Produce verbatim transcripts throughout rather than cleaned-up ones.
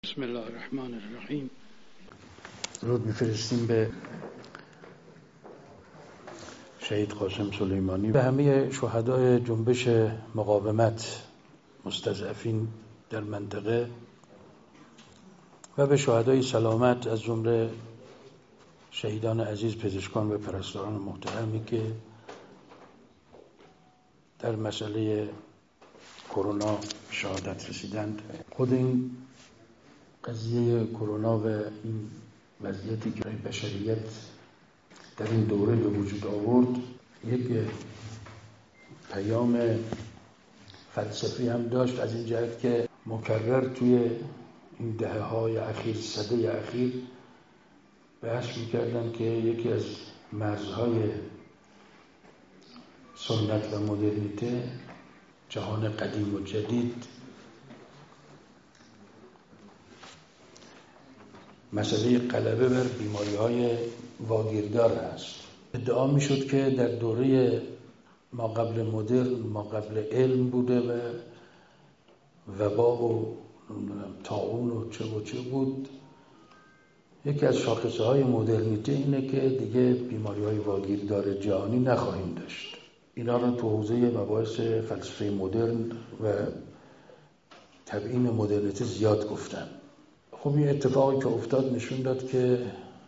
بسم الله الرحمن الرحیم. درود می‌فرستیم به شهید قاسم سلیمانی، به همه شهدای جنبش مقاومت مستضعفین در منطقه و به شهدای سلامت از جمله شهیدان عزیز، پزشکان و پرستاران محترمی که در مسئله کرونا شهادت رسیدند. خود این قضیه کرونا و این وضعیتی که بشریت در این دوره به وجود آورد یک پیام فلسفی هم داشت، از این جهت که مکرر توی این دهه‌های اخیر، سده اخیر بحث می‌کردن که یکی از مرزهای سنت و مدرنیته، جهان قدیم و جدید، مسئله غلبه بر بیماری‌های واگیردار است. ادعا می‌شد که در دوره ما قبل مدرن، ما قبل علم بوده و وبا و طاعون و چه و چه بود. یکی از شاخصه‌های مدرنیته اینه که دیگه بیماری‌های واگیردار جهانی نخواهیم داشت. اینا رو تو حوزه مباحث فلسفه مدرن و تبیین مدرنیته زیاد گفتن. خب این اتفاقی که افتاد نشون داد که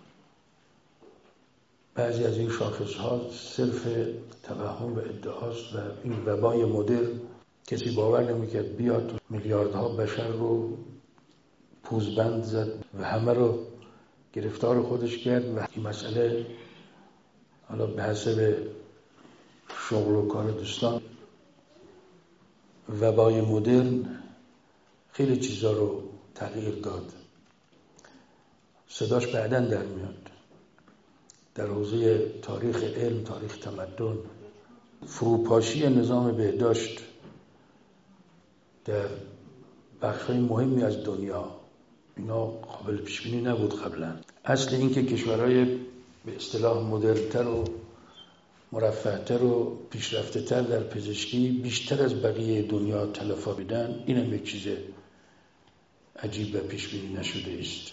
بعضی از این شاخص‌ها صرف توهم و ادعاست و این وبای مدرن کسی باور نمی‌کرد بیاد میلیاردها بشر رو پوزبند زد و همه رو گرفتار خودش کرد و این مسئله حالا به حسب شغل و کار دوستان وبای مدرن خیلی چیزا رو تغییر داد. صداش بعداً در میاد در حوزه تاریخ علم، تاریخ تمدن، فروپاشی نظام بهداشت در بخش‌های مهمی از دنیا. اینا قابل پیش‌بینی نبود قبلا. اصل این که کشورهای به اصطلاح مدرن‌تر و مرفه‌تر و پیشرفته‌تر در پزشکی بیشتر از بقیه دنیا تلفا بدن، این هم یک چیز عجیب و پیش‌بینی نشده است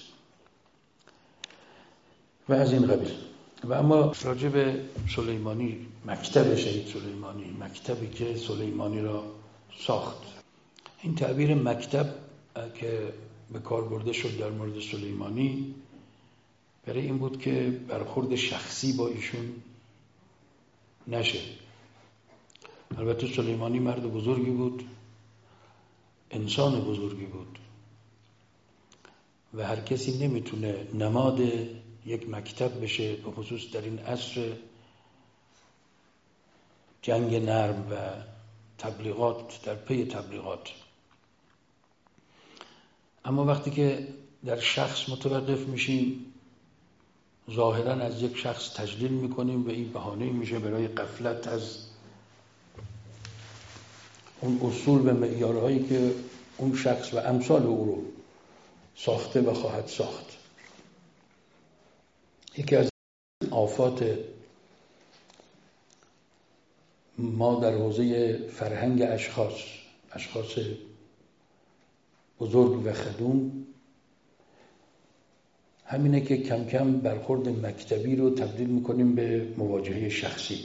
و از این قبیل. و اما راجع به سلیمانی، مکتب شهید سلیمانی، مکتبی که سلیمانی را ساخت، این تعبیر مکتب که به کار برده شد در مورد سلیمانی برای این بود که برخورد شخصی با ایشون نشه. البته سلیمانی مرد بزرگی بود، انسان بزرگی بود و هر کسی نمیتونه نماد یک مکتب بشه، به خصوص در این عصر جنگ نرم و تبلیغات در پی تبلیغات. اما وقتی که در شخص متوقف میشیم، ظاهراً از یک شخص تجلیل میکنیم و این بهانه میشه برای غفلت از اون اصول و معیارهایی که اون شخص و امثال او رو ساخته و خواهد ساخت. یکی از آفات ما در حوزه فرهنگ اشخاص اشخاص بزرگ و خدوم همینه که کم کم برخورد مکتبی رو تبدیل میکنیم به مواجهه شخصی.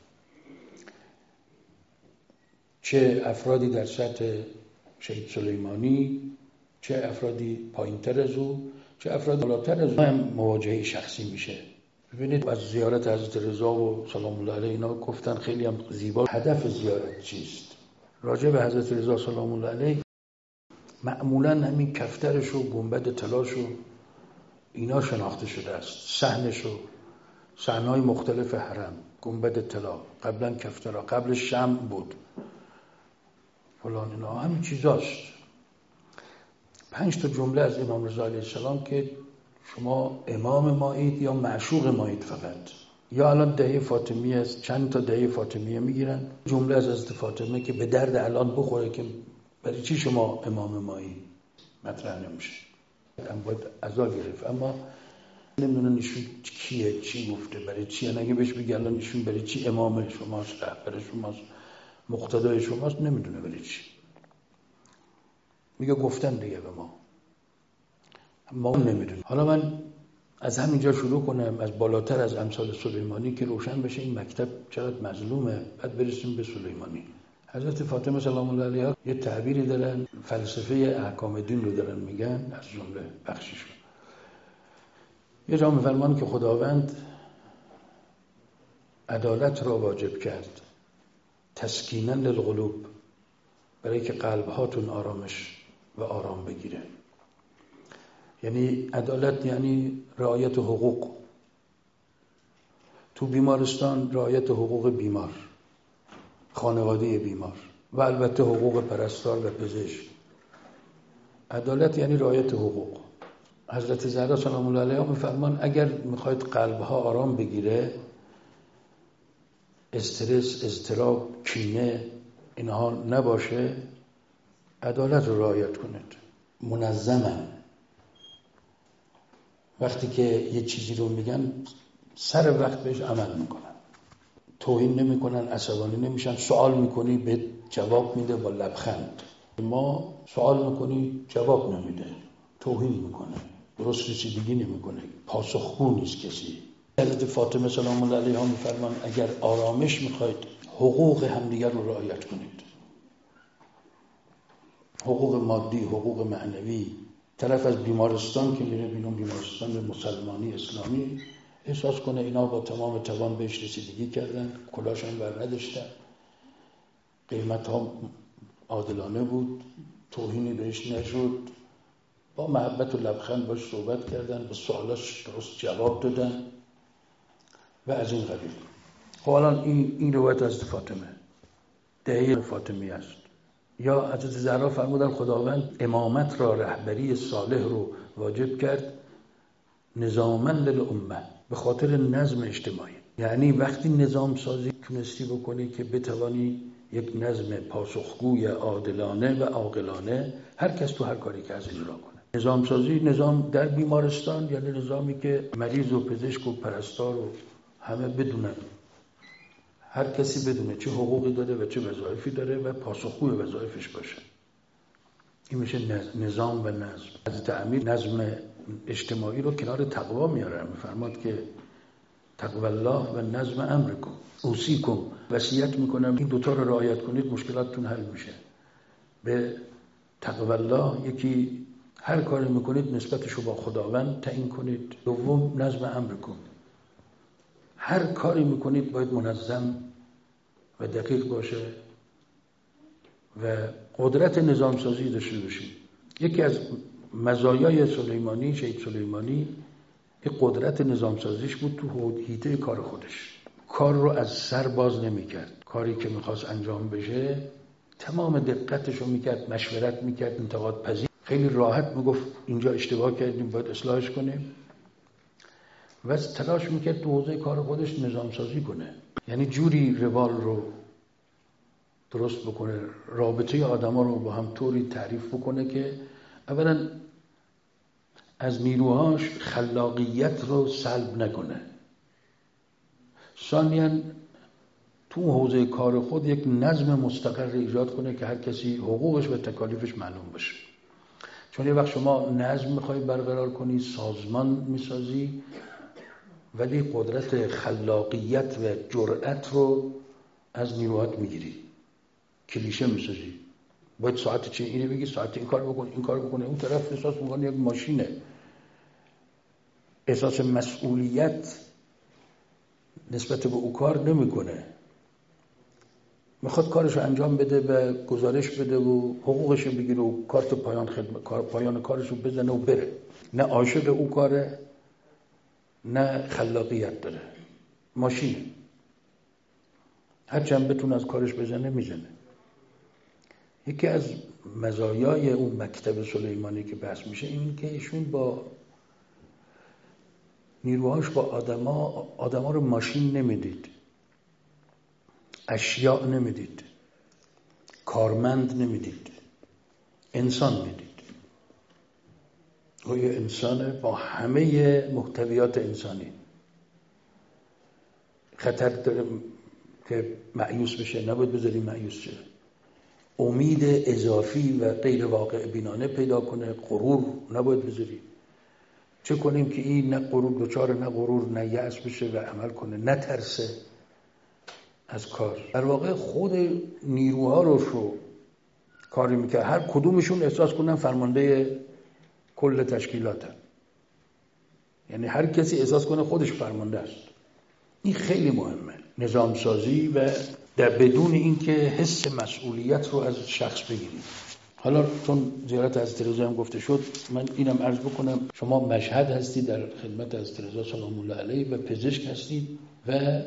چه افرادی در سطح شهید سلیمانی، چه افرادی پایین‌تر از او، چه افراد بالاتر از او هم مواجهه شخصی میشه. ببینید از زیارت حضرت رضا و سلام الله علیه اینا گفتن خیلی هم زیبا. هدف زیارت چیست؟ راجع به حضرت رضا سلام الله علیه معمولاً همین کفترش و گنبد طلاش و اینا شناخته شده است. صحنش و صحنه‌های مختلف حرم، گنبد طلا، قبلا کفترها، قبل شمع بود، فلان، اینا همین چیزاست. پنج تا جمله از امام رضا علیه السلام که شما امام مایید یا معشوق مایید فقط. یا الان دهه فاطمیه است، چند تا دهه فاطمیه میگیرن جمله از حضرت فاطمه که به درد الان بخوره که برای چی شما امام مایید مطرح نمیشه. هم باید عزا گرفت، اما نمیدونن ایشون کیه، چی گفته، برای چی. اگه بهش بگه الان ایشون برای چی امام شماست، رهبر شماست، مقتدای شماست، نمیدونه برای چی. میگه گفتن دیگه به ما. ما نمیدونیم. حالا من از همینجا شروع کنم، از بالاتر از امثال سلیمانی که روشن بشه این مکتب چقدر مظلومه، بعد برسیم به سلیمانی. حضرت فاطمه سلام الله علیها یه تعبیری دارن، فلسفه احکام دین رو دارن میگن، از جمله بخشیشون یه جا میفرمان که خداوند عدالت را واجب کرد تسکینا للقلوب، برای که قلبهاتون آرامش و آرام بگیره. یعنی عدالت یعنی رعایت حقوق. تو بیمارستان رعایت حقوق بیمار، خانواده بیمار، و البته حقوق پرستار و پزشک. عدالت یعنی رعایت حقوق. حضرت زهرا سلام الله علیها میفرمان اگر میخواید قلبها آرام بگیره، استرس، اضطراب، کینه اینها نباشه، عدالت رو رعایت کنید. منظمن. وقتی که یه چیزی رو میگن سر وقت بهش عمل میکنن، توهین نمیکنن، عصبانی نمیشن. سوال میکنی به جواب میده با لبخند. ما سوال میکنی جواب نمیده، توهین میکنه، درست رسیدگی نمیکنه، پاسخگو نیست کسی. حضرت فاطمه سلام الله علیها میفرمان اگر آرامش میخواید حقوق همدیگر رو رعایت کنید. حقوق مادی، حقوق معنوی. طرف از بیمارستان که میره بیرون، بیمارستان مسلمانی اسلامی، احساس کنه اینا با تمام توان بهش رسیدگی کردن، کلاشون بر نداشتن، قیمت ها عادلانه بود، توهینی بهش نشد، با محبت و لبخند باش صحبت کردن، به سوالاش درست جواب دادن و از این قبیل. خب الان این این روایت از فاطمه دهه فاطمی است. یا حضرت زهرا فرمودن خداوند امامت را، رهبری صالح رو واجب کرد نظاما للامه، به خاطر نظم اجتماعی. یعنی وقتی نظام سازی تونستی بکنی که بتوانی یک نظم پاسخگوی عادلانه و عاقلانه هر کس تو هر کاری که از اجرا کنه. نظام سازی، نظام در بیمارستان یعنی نظامی که مریض و پزشک و پرستار و همه بدونن، هر کسی بدونه چه حقوقی داره و چه وظایفی داره و پاسخگوی وظایفش باشه. این میشه نظام و نظم. از تعمیر نظم اجتماعی رو کنار تقوا میاره. میفرماد که تقوا الله و نظم امرکم، اوصیکم، وصیت میکنم این دوتا رو رعایت کنید مشکلاتتون حل میشه. به تقوا الله یکی هر کاری میکنید نسبتش رو با خداوند تعیین کنید. دوم نظم امرکم، هر کاری میکنید باید منظم و دقیق باشه و قدرت نظام سازی داشته باشید. یکی از مزایای سلیمانی، شهید سلیمانی، این قدرت نظام سازیش بود تو حیطه کار خودش. کار رو از سر باز نمی کرد. کاری که میخواست انجام بشه تمام دقتش رو میکرد، مشورت میکرد، انتقاد پذیر، خیلی راحت میگفت اینجا اشتباه کردیم باید اصلاحش کنیم و تلاش میکرد تو حوزه کار خودش نظام سازی کنه. یعنی جوری روال رو درست بکنه، رابطه آدما رو با هم طوری تعریف بکنه که اولا از نیروهاش خلاقیت رو سلب نکنه، ثانیاً تو حوزه کار خود یک نظم مستقر ایجاد کنه که هر کسی حقوقش و تکالیفش معلوم باشه. چون یه وقت شما نظم میخوای برقرار کنی، سازمان میسازی، ولی قدرت خلاقیت و جرأت رو از نیروهات میگیری، کلیشه میسازی. باید ساعت چه اینه بگی، ساعت این کار بکن، این کار بکنه. اون طرف احساس میکنه یک ماشینه، احساس مسئولیت نسبت به او کار نمیکنه، میخواد کارشو انجام بده و گزارش بده و حقوقشو بگیره و کارت پایان خدمت کار پایان کارشو بزنه و بره. نه عاشق او کاره، نه خلاقیت داره، ماشین. هر چند بتونه از کارش بزنه میزنه. یکی از مزایای اون مکتب سلیمانی که بحث میشه این که ایشون با نیروهاش با آدما آدما رو ماشین نمیدید، اشیاء نمیدید، کارمند نمیدید، انسان میدید. او یه انسانه با همه محتویات انسانی. خطر داره که مایوس بشه، نباید بذاری مایوس شه. امید اضافی و غیر واقع بینانه پیدا کنه، غرور نباید بذاری. چه کنیم که این نه غرور دچار نه غرور نه یأس بشه و عمل کنه، نه ترسه از کار. در واقع خود نیروها رو شو کاری میکرد، هر کدومشون احساس کنن فرمانده کل تشکیلاتن، یعنی هر کسی احساس کنه خودش فرمانده است. این خیلی مهمه، نظام سازی و در بدون اینکه حس مسئولیت رو از شخص بگیرید. حالا چون زیارت حضرت رضا هم گفته شد، من اینم عرض بکنم، شما مشهد هستید در خدمت حضرت رضا سلام الله علیه و پزشک هستید و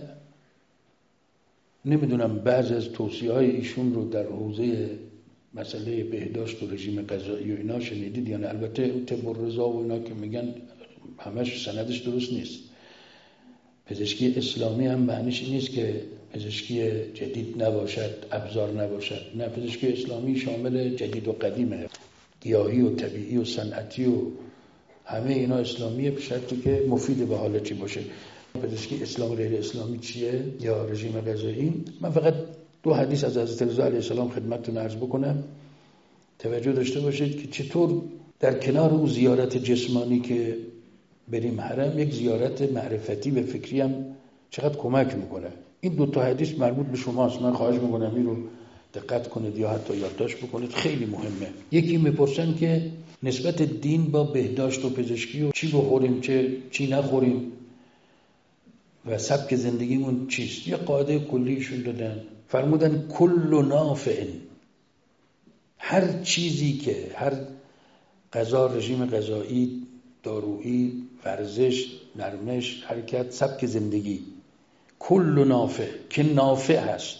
نمیدونم بعض از توصیه‌های ایشون رو در حوزه مسئله بهداشت و رژیم غذایی و اینا شنیدید یا نه؟ البته طب رضا و اینا که میگن همش سندش درست نیست. پزشکی اسلامی هم معنیش نیست که پزشکی جدید نباشد، ابزار نباشد. نه، پزشکی اسلامی شامل جدید و قدیمه، گیاهی و طبیعی و صنعتی و همه اینا اسلامیه، به شرطی که مفید به حال چی باشه. پزشکی اسلام غیر اسلامی چیه یا رژیم غذایی؟ من فقط دو حدیث از حضرت رضا علیه السلام خدمتتون عرض بکنم. توجه داشته باشید که چطور در کنار اون زیارت جسمانی که بریم حرم، یک زیارت معرفتی و فکری هم چقدر کمک میکنه. این دو تا حدیث مربوط به شماست، من خواهش میکنم این رو دقت کنید یا حتی یادداشت بکنید، خیلی مهمه. یکی میپرسن که نسبت دین با بهداشت و پزشکی و چی بخوریم چه چی نخوریم و سبک زندگیمون چیست. یه قاعده کلیشون دادن، فرمودن کل نافع، هر چیزی که هر غذا، رژیم غذایی، دارویی، ورزش، نرمش، حرکت، سبک زندگی، کل نافع که نافع هست،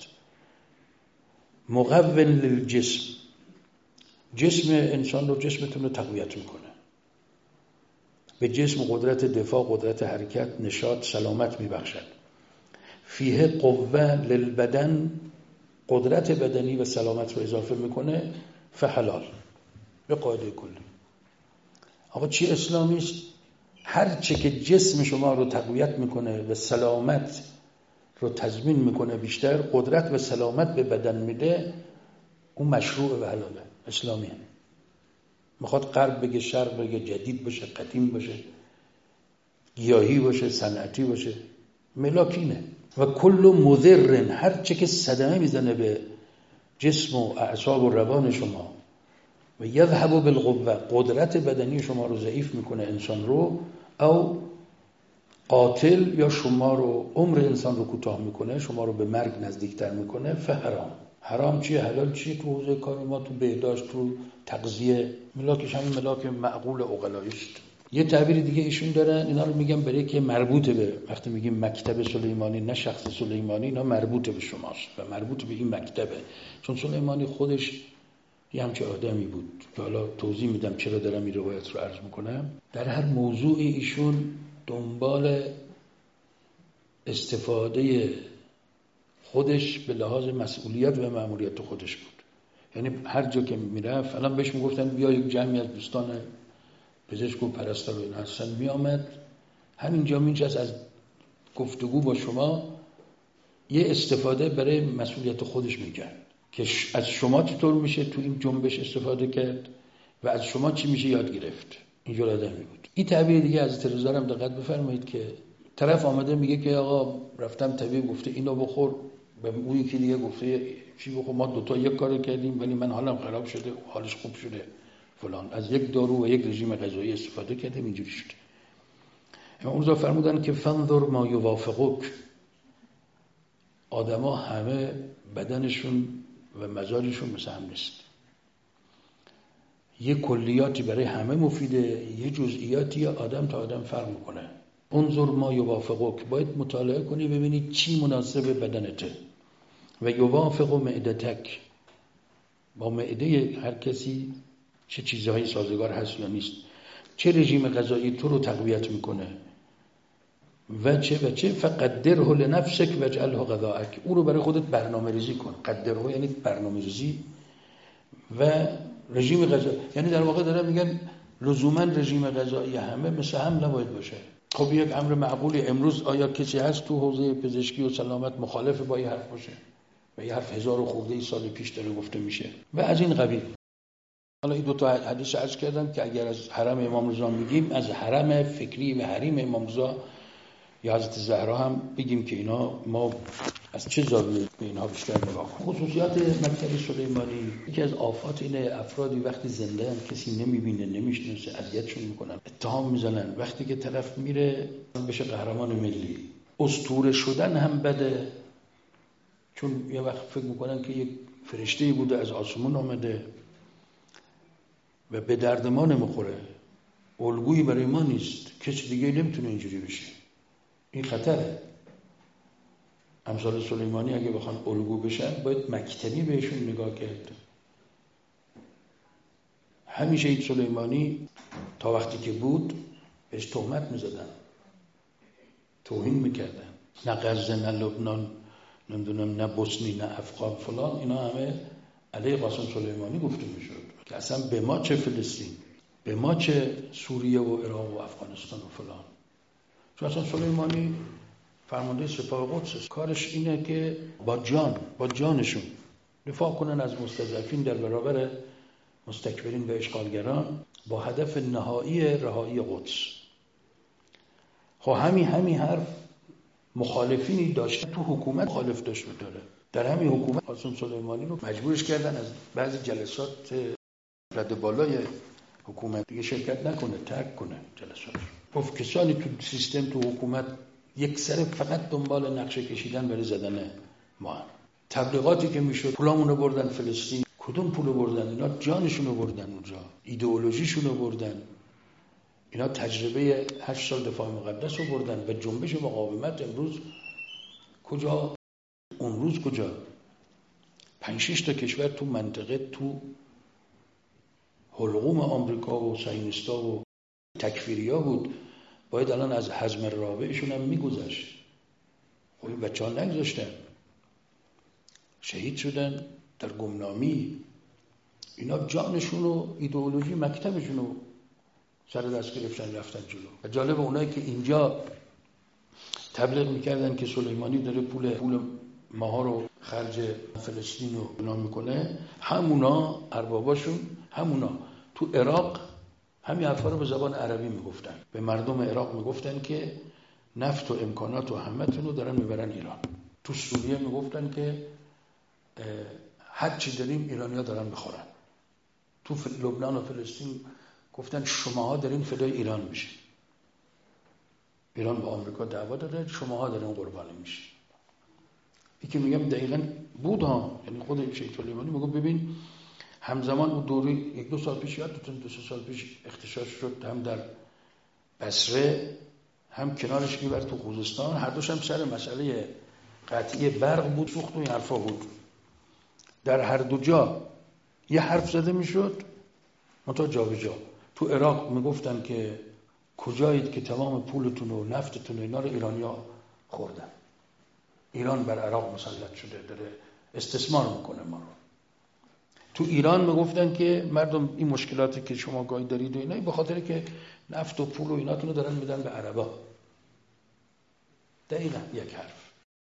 مقوٍ للجسم، جسم انسان رو، جسمتون رو تقویت میکنه، به جسم قدرت دفاع، قدرت حرکت، نشاط، سلامت میبخشد. فیه قوة للبدن، قدرت بدنی و سلامت رو اضافه میکنه، فحلال. به قاعده کلی. آقا چی اسلامی است؟ هر چه که جسم شما رو تقویت میکنه و سلامت رو تضمین میکنه، بیشتر قدرت و سلامت به بدن میده، اون مشروع و حلاله، اسلامیه. میخواد غرب بگه، شرق بگه، جدید باشه، قدیم باشه، گیاهی باشه، صنعتی باشه، ملاکینه. و کل مضر، هر چه که صدمه میزنه به جسم و اعصاب و روان شما و یذهب بالقوه، قدرت بدنی شما رو ضعیف میکنه، انسان رو، او قاتل، یا شما رو، عمر انسان رو کوتاه میکنه، شما رو به مرگ نزدیکتر میکنه، فحرام. حرام چیه؟ حلال چیه؟ تو حوزه کار ما، تو بهداشت، تو تغذیه، ملاکش همین ملاک معقول عقلایی است. یه تعبیر دیگه ایشون دارن، اینا رو میگم برای که مربوطه به، وقتی میگیم مکتب سلیمانی، نه شخص سلیمانی، اینا مربوطه به شماست و مربوطه به این مکتبه. چون سلیمانی خودش یه همچه آدمی بود که حالا توضیح میدم چرا دارم این روایت رو عرض میکنم. در هر موضوعی ایشون دنبال استفاده خودش به لحاظ مسئولیت و مأموریت خودش بود. یعنی هر جا که میرفت، الان بهش میگفتن بیا یک جمعی از دوستان پزشک و پرستار و این هستن، میامد همینجا مینشست، از گفتگو با شما یه استفاده برای مسئولیت خودش میکرد که از شما چطور میشه تو این جنبش استفاده کرد و از شما چی میشه یاد گرفت. اینجور آدمی بود. این تعبیر دیگه از حضرت هم دقت بفرمایید که طرف آمده میگه که آقا رفتم طبیب گفته اینو بخور، به اون یکی دیگه گفته چی بخور، ما دوتا یک کار کردیم ولی من حالم خراب شده، حالش خوب شده فلان، از یک دارو و یک رژیم غذایی استفاده کردیم، اینجوری شده. امام رضا فرمودن که فانظر ما یوافقک، آدما همه بدنشون و مزاجشون مثل هم نیست. یه کلیاتی برای همه مفیده، یه جزئیاتی آدم تا آدم فرق میکنه. انظر ما یوافقک، باید مطالعه کنی ببینی چی مناسب بدنته. و یوافق معدتک، با معده هر کسی چه چیزهایی سازگار هست یا نیست، چه رژیم غذایی تو رو تقویت میکنه و چه و چه. فقدره لنفسک واجعله غذاءک، او رو برای خودت برنامه ریزی کن. قدره یعنی برنامه ریزی و رژیم غذایی، یعنی در واقع دارم میگن لزوما رژیم غذایی همه مثل هم نباید باشه. خب یک امر معقولی، امروز آیا کسی هست تو حوزه پزشکی و سلامت مخالف با این حرف باشه؟ و این حرف هزار و خورده ای سال پیش داره گفته میشه و از این قبیل. حالا این دو تا حدیث عرض کردم که اگر از حرم امام رضا میگیم، از حرم فکری و حریم امام رضا یا حضرت زهرا هم بگیم که اینا ما از چه زاویه به اینها بیشتر نگاه کنیم. خصوصیات مکتب سلیمانی، یکی از آفات اینه افرادی وقتی زنده هم کسی نمیبینه نمیشناسه اذیتشون میکنن، اتهام میزنن. وقتی که طرف میره بشه قهرمان ملی، اسطوره شدن هم بده، چون یه وقت فکر میکنن که یک فرشته‌ای بوده از آسمون آمده و به درد ما نمیخوره، الگویی برای ما نیست، کسی دیگه نمیتونه اینجوری بشه. این خطره. امثال سلیمانی اگه بخوان الگو بشن باید مکتبی بهشون نگاه کرد. همیشه این سلیمانی تا وقتی که بود بهش تهمت میزدن، توهین میکردن، نه غزه نه لبنان نمیدونم نه بوسنی نه افغان فلان، اینا همه علیه قاسم سلیمانی گفته میشد که اصلا به ما چه فلسطین، به ما چه سوریه و عراق و افغانستان و فلان. چون اصلا سلیمانی فرمانده سپاه قدس، کارش اینه که با جان با جانشون دفاع کنن از مستضعفین در برابر مستکبرین و اشغالگران با هدف نهایی رهایی قدس. خب همین همین حرف مخالفینی داشته، تو حکومت مخالف داشت داره. در همین حکومت قاسم سلیمانی رو مجبورش کردن از بعضی جلسات رد بالای حکومت دیگه شرکت نکنه، ترک کنه جلسات. گفت کسانی تو سیستم تو حکومت یک سر فقط دنبال نقشه کشیدن برای زدن ما هم. تبلیغاتی که میشد پولامونو بردن فلسطین، کدوم پولو بردن؟ اینا جانشونو بردن اونجا، ایدئولوژیشونو بردن، اینا تجربه هشت سال دفاع مقدس رو بردن و جنبش مقاومت امروز کجا؟ اون روز کجا؟ پنج شش تا کشور تو منطقه تو حلقوم آمریکا و صهیونیستا و تکفیریا بود، باید الان از حزم رابعشون هم میگذشت. خب این بچه ها نگذاشتن، شهید شدن در گمنامی. اینا جانشون و ایدئولوژی مکتبشون رو سر دست گرفتن رفتن جلو. و جالب اونایی که اینجا تبلیغ میکردن که سلیمانی داره پول پول ماها رو خرج فلسطین رو بنا میکنه، همونا ارباباشون همونا تو عراق همین حرفا رو به زبان عربی میگفتن، به مردم عراق میگفتن که نفت و امکانات و همتون رو دارن میبرن ایران. تو سوریه میگفتن که هر چی داریم ایرانی‌ها دارن بخورن. تو لبنان و فلسطین گفتن شماها دارین فدای ایران میشین، ایران با آمریکا دعوا داره، شماها دارین قربانی میشین. این که میگم دقیقاً بود ها، یعنی خود شیخ سلیمانی میگه ببین همزمان اون دوری یک دو سال پیش یادتون دو سه سال پیش اغتشاش شد، هم در بصره هم کنارش اینور تو خوزستان، هر دوش هم سر مسئله قطعی برق بود، سوخت و این حرفا بود. در هر دو جا یه حرف زده میشد منتها جا به جا. تو عراق میگفتن که کجایید که تمام پولتون و نفتتون و اینا رو ایرانیا خوردن، ایران بر عراق مسلط شده، داره استثمار میکنه ما رو. تو ایران میگفتن که مردم این مشکلاتی که شما گاهی دارید و اینا به خاطر که نفت و پول و ایناتون رو دارن میدن به عربا. دقیقاً یک حرف.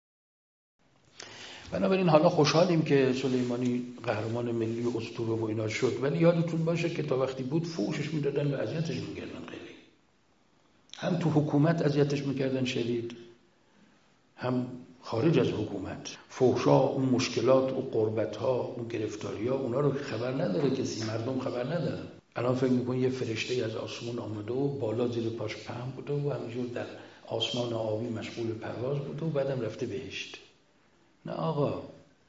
بنابراین حالا خوشحالیم که سلیمانی قهرمان ملی و اسطوره و اینا شد، ولی یادتون باشه که تا وقتی بود فوشش میدادن و اذیتش میکردن خیلی. هم تو حکومت اذیتش میکردن شدید، هم خارج از حکومت. فحشا، اون مشکلات، اون قربت‌ها، اون گرفتاری‌ها، اونا رو خبر نداره کسی، مردم خبر ندارن. الان فکر می‌کنی یه فرشته از آسمون آمده و بالا زیر پاش پهن بوده و همینجور در آسمان آبی مشغول پرواز بوده و بعدم رفته بهشت. نه آقا،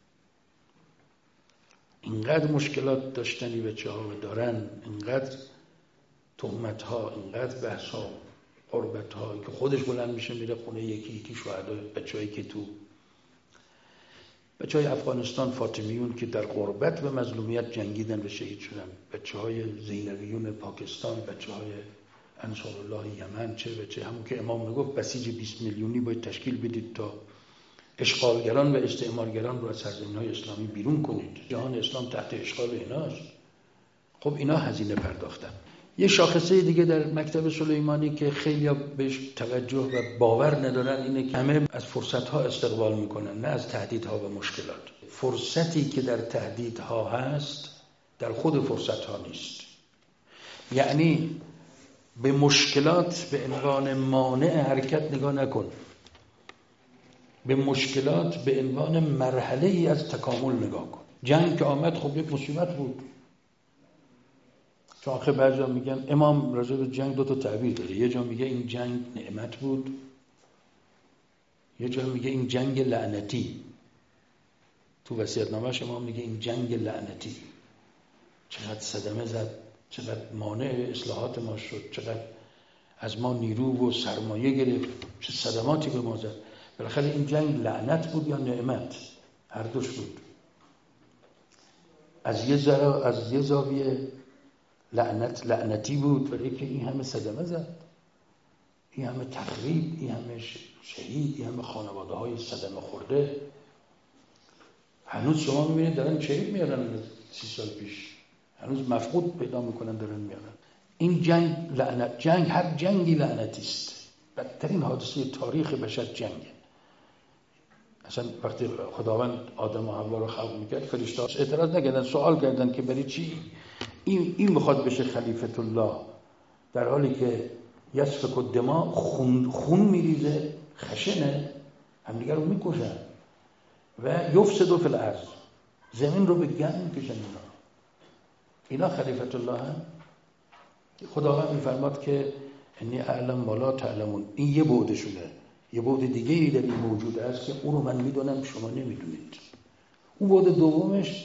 اینقدر مشکلات داشتنی بچه‌ها دارن، اینقدر تهمت‌ها، اینقدر بحث‌ها، قربت‌ها که خودش بلند میشه میره خونه یکی یکی شهدا، بچه‌ای که تو بچه‌های افغانستان فاطمیون که در غربت و مظلومیت جنگیدن و شهید شدن، بچه‌های زینبیون پاکستان، بچه‌های انصارالله یمن، چه بچه همون که امام میگفت بسیج بیست میلیونی باید تشکیل بدید تا اشغالگران و استعمارگران رو از سرزمین‌های اسلامی بیرون کنید. جهان اسلام تحت اشغال ایناست. خب اینا هزینه پرداختن. یه شاخصه دیگه در مکتب سلیمانی که خیلی بهش توجه و باور ندارن اینه که همه از فرصت‌ها استقبال میکنن، نه از تهدیدها و مشکلات. فرصتی که در تهدیدها هست در خود فرصت ها نیست. یعنی به مشکلات به عنوان مانع حرکت نگاه نکن، به مشکلات به عنوان مرحله ای از تکامل نگاه کن. جنگ که آمد خب یک مصیبت بود، چون آخه بعضا میگن امام راجع به جنگ دو تا تعبیر داره، یه جا میگه این جنگ نعمت بود، یه جا میگه این جنگ لعنتی. تو وصیت‌نامه‌اش امام میگه این جنگ لعنتی، چقدر صدمه زد، چقدر مانع اصلاحات ما شد، چقدر از ما نیرو و سرمایه گرفت، چه صدماتی به ما زد. بالاخره این جنگ لعنت بود یا نعمت؟ هر دوش بود. از یه ذره از یه زاویه لعنت لعنتی بود، برای که این همه صدمه زد، این همه تخریب، این همه شهید، این همه خانواده های صدمه خورده. هنوز شما میبینید دارن شهید میارن، سی سال پیش هنوز مفقود پیدا میکنن دارن میارن. این جنگ لعنت، جنگ هر جنگی لعنتی است. بدترین حادثه تاریخ بشر جنگه. اصلا وقتی خداوند آدم و حوا رو خلق میکرد، فرشته اعتراض نکردن، سوال کردن که برای چی این این میخواد بشه خلیفت الله، در حالی که یسفک الدماء، خون خون میریزه، خشنه، همدیگه رو میکشن و یفسد فی الارض، زمین رو به گند میکشن. اینا اینا خلیفت الله هم. خداوند میفرماد که انی اعلم ما لا تعلمون. این یه بعدشونه. یه بعد دیگه ای در این موجود است که اون رو من میدونم شما نمیدونید. اون بعد دومش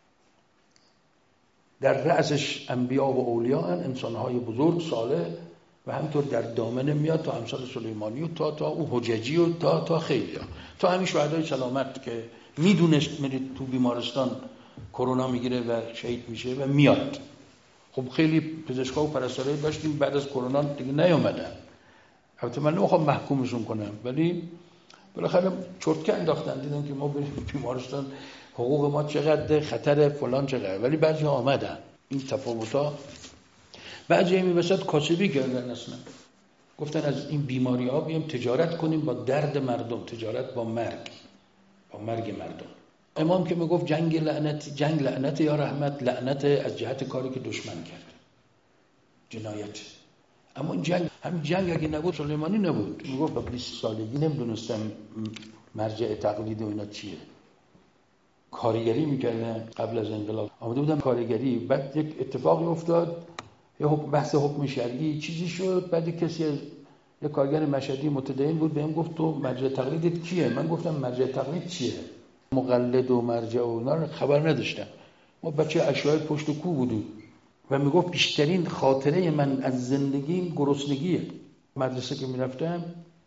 در رأسش انبیا و اولیاء، انسانهای بزرگ صالح، و همینطور در دامنه میاد تا امثال سلیمانی و تا تا او حججی و تا تا خیلی تا همین شهدای سلامت که میدونست میرید تو بیمارستان کرونا میگیره و شهید میشه و میاد. خب خیلی پزشکا و پرستارای داشتیم بعد از کرونا دیگه نیومدن. البته من نمیخوام محکومشون کنم، ولی بالاخره چرتکه انداختن، دیدن که ما بریم بیمارستان حقوق ما چقدر، خطر فلان چقدر، ولی بعضی آمدن. این تفاوت‌ها بعضی این وسط کاسبی کردن، اصلا گفتن از این بیماری ها بیام تجارت کنیم با درد مردم، تجارت با مرگ، با مرگ مردم. امام که میگفت جنگ لعنت، جنگ لعنت یا رحمت، لعنت از جهت کاری که دشمن کرد، جنایت. اما جنگ، همین جنگ اگه نبود سلیمانی نبود. میگفت با بیست سالگی نمیدونستم مرجع تقلید و اینا چیه. کارگری میکردن قبل از انقلاب، آمده بودم کارگری، بعد یک اتفاقی افتاد، یه بحث حکم شرعی چیزی شد، بعد کسی از یک کارگر مشهدی متدین بود بهم گفت تو مرجع تقلیدت کیه؟ من گفتم مرجع تقلید چیه؟ مقلد و مرجع و اینا خبر نداشتم. ما بچه اشیاء پشت کو بودیم و میگفت بیشترین خاطره من از زندگی گرسنگیه. مدرسه که میرفتم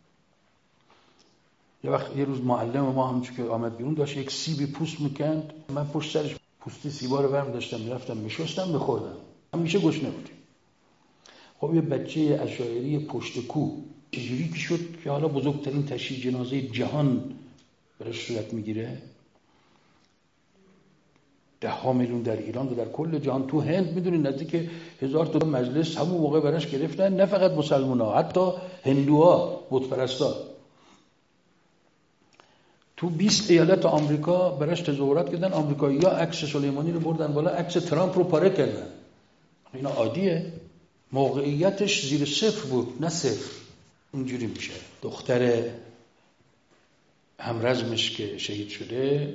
یه وقت یه روز معلم ما همونجور که آمد بیرون داشت یک سیبی پوست میکند، من پشت سرش پوستی سیبا رو برمی داشتم میرفتم میشستم میخوردم، همیشه گشنه بودیم. خب یه بچه اشاعری پشت کو چجوری که شد که حالا بزرگترین تشییع جنازه جهان برش صورت میگیره؟ ده ها میلیون در ایران و در کل جهان. تو هند میدونید نزدیک هزار تا مجلس همون موقع براش گرفتن، نه فقط مسلمان‌ها، حتی هندوها، بت پرستا. تو بیست ایالت آمریکا براش تظاهرات کردن، آمریکایی‌ها عکس سلیمانی رو بردن بالا، عکس ترامپ رو پاره کردن. اینا عادیه. موقعیتش زیر صفر بود، نه صفر. اینجوری میشه. دختر همرزمش که شهید شده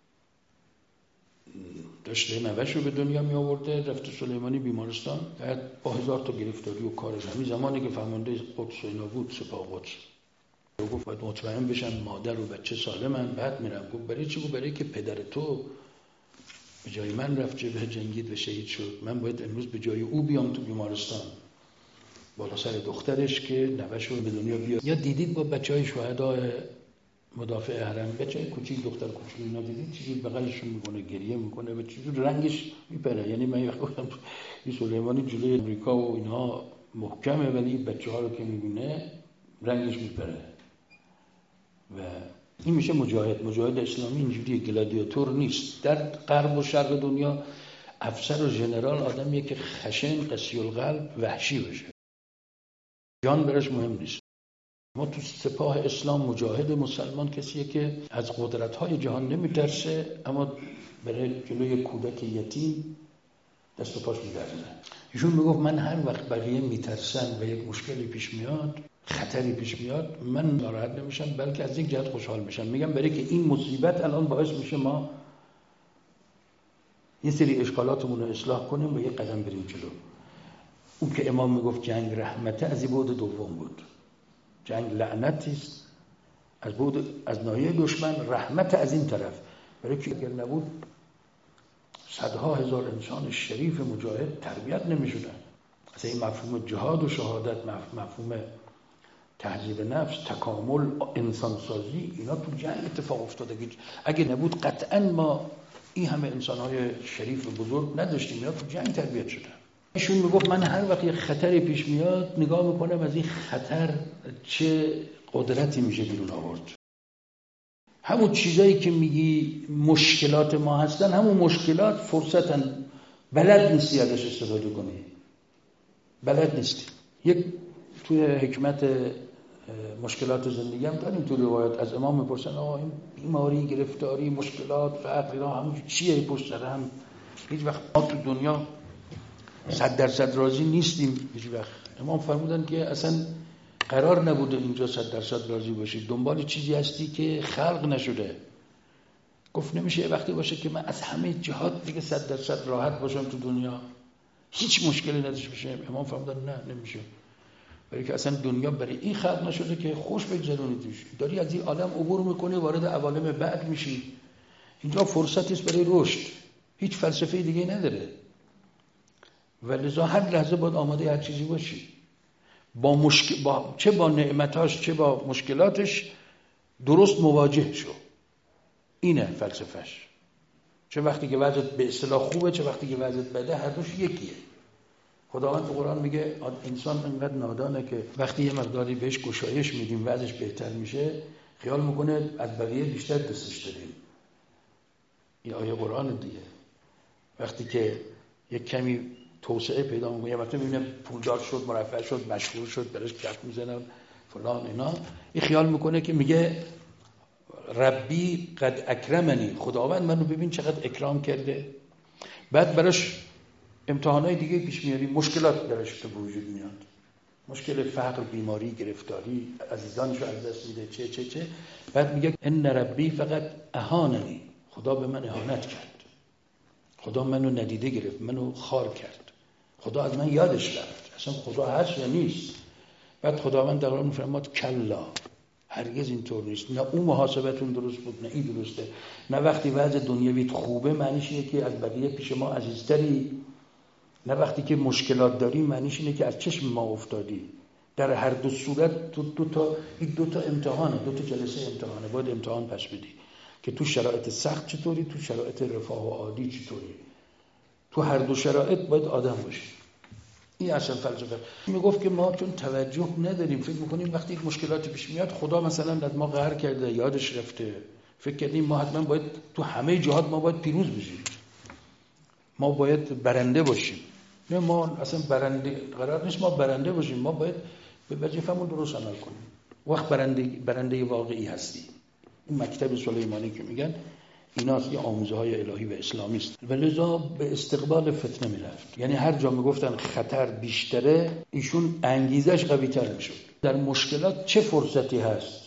داشته نوش رو به دنیا می آورده، رفته سلیمانی بیمارستان، بعد با هزار تا گرفتاری و کارش. همین زمانی که فرمانده قدس اینا بود، سپاه قدس، گفت باید مطمئن بشم مادر و بچه سالمن، بعد میرم. گفت برای چی؟ گفت برای که پدر تو به جای من رفت جبهه جنگید و شهید شد، من باید امروز به جای او بیام تو بیمارستان بالا سر دخترش که نوش رو به دنیا بیاد. یا دیدید با بچهای شهدای مدافع حرم، بچه کوچیک، دختر کوچیک، اینا دیدید چیزی بغلشون میکنه، گریه میکنه و چیزی رنگش میپره. یعنی من گفتم این سلیمانی جلوی امریکا و اینها محکمه، ولی بچه ها رو که میبینه رنگش میپره. و این میشه مجاهد. مجاهد اسلامی اینجوریه، گلادیاتور نیست. در غرب و شرق دنیا افسر و ژنرال آدمیه که خشن، قسی القلب، وحشی بشه، جان برش مهم نیست. ما تو سپاه اسلام مجاهد مسلمان کسیه که از قدرت‌های جهان نمیترسه، اما برای جلوی کودک یتیم دست و پاش می‌لرزه. ایشون میگفت من هر وقت بقیه میترسن و یک مشکلی پیش میاد، خطری پیش میاد، من ناراحت نمیشم، بلکه از یک جهت خوشحال میشم. میگم برای که این مصیبت الان باعث میشه ما یه سری اشکالاتمون رو اصلاح کنیم و یک قدم بریم جلو. اون که امام میگفت جنگ رحمته، از این بعد دوم بود. جنگ لعنتی است از بود از ناحیه دشمن، رحمت از این طرف. برای که اگر نبود صدها هزار انسان شریف مجاهد تربیت نمیشدن. اصلا این مفهوم جهاد و شهادت، مفهوم تهذیب نفس، تکامل، انسانسازی، اینا تو جنگ اتفاق افتاده. اگه نبود قطعا ما این همه انسان‌های شریف و بزرگ نداشتیم. اینا تو جنگ تربیت شدن. ایشون میگفت من هر وقت یه خطری پیش میاد نگاه میکنم از این خطر چه قدرتی میشه بیرون آورد. همون چیزایی که میگی مشکلات ما هستن، همون مشکلات فرصتن. بلد نیستی ازش استفاده کنی، بلد نیستی. یک توی حکمت مشکلات زندگی هم داریم تو روایت از امام میپرسن آقا این بیماری، گرفتاری، مشکلات، فقر، اینا همون چیه پشت سر هم؟ هیچ وقت ما تو دنیا صد درصد راضی نیستیم هیچ وقت. امام فرمودن که اصلا قرار نبوده اینجا صد درصد راضی باشی، دنبال چیزی هستی که خلق نشده. گفت نمیشه یه وقتی باشه که من از همه جهات دیگه صد درصد راحت باشم تو دنیا، هیچ مشکلی نداشته باشم. امام فرمودن نه نمیشه، برای که اصلا دنیا برای این خلق نشده که خوش بگذرونی توش. داری از این عالم عبور میکنی، وارد عوالم بعد میشی. اینجا فرصتی است برای رشد، هیچ فلسفه دیگه نداره. ولذا هر لحظه باید آماده هر چیزی باشی. با مشکل با... چه با نعمتاش چه با مشکلاتش درست مواجه شو. اینه فلسفهش. چه وقتی که وضعت به اصطلاح خوبه، چه وقتی که وضعت بده، هر دوش یکیه. خداوند تو قرآن میگه انسان انقدر نادانه که وقتی یه مقداری بهش گشایش میدیم وضعش بهتر میشه، خیال میکنه از بقیه بیشتر دوستش داریم. این آیه قرآن دیگه. وقتی که یک کمی توسعه پیدا میکنه، مثلا میبینه پولدار شد، مرفه شد، مشهور شد، برش کف میزنن فلان اینا، این خیال میکنه که میگه ربی قد اکرمنی، خداوند منو ببین چقدر اکرام کرده. بعد براش امتحانای دیگه پیش میاری، مشکلات درش به وجود میاد، مشکل فقر، بیماری، گرفتاری، عزیزانشو از دست میده، چه چه چه. بعد میگه ان ربی فقط اهاننی، خدا به من اهانت کرد، خدا منو ندیده گرفت، منو خار کرد، خدا از من یادش رفت، اصلا خدا هست یا نیست. بعد خداوند در قرآن میفرماد کلا، هرگز اینطور نیست. نه اون محاسبتون درست بود نه این درسته. نه وقتی وضع دنیویت خوبه معنیش اینه که از بقیه پیش ما عزیزتری، نه وقتی که مشکلات داری معنیش اینه که از چشم ما افتادی. در هر دو صورت تو دو تا این دو تا امتحانه، دو تا جلسه امتحانه، باید امتحان پس بدی که تو شرایط سخت چطوری، تو شرایط رفاه و عادی چطوری. تو هر دو شرایط باید آدم باشی. این اصلا فلسفه. میگفت که ما چون توجه نداریم، فکر میکنیم وقتی یک مشکلاتی پیش میاد خدا مثلا از ما قهر کرده، یادش رفته، فکر کردیم ما حتما باید تو همه جهات ما باید پیروز بشیم، ما باید برنده باشیم. نه، ما اصلا برنده قرار نیست ما برنده باشیم، ما باید به وظیفمون درست عمل کنیم. وقت برنده برنده واقعی هستی. این مکتب سلیمانی که میگن ایناست، یه آموزه های الهی و اسلامی است. ولذا به استقبال فتنه میرفت. یعنی هر جا میگفتن خطر بیشتره، ایشون انگیزش قوی تر میشد. در مشکلات چه فرصتی هست؟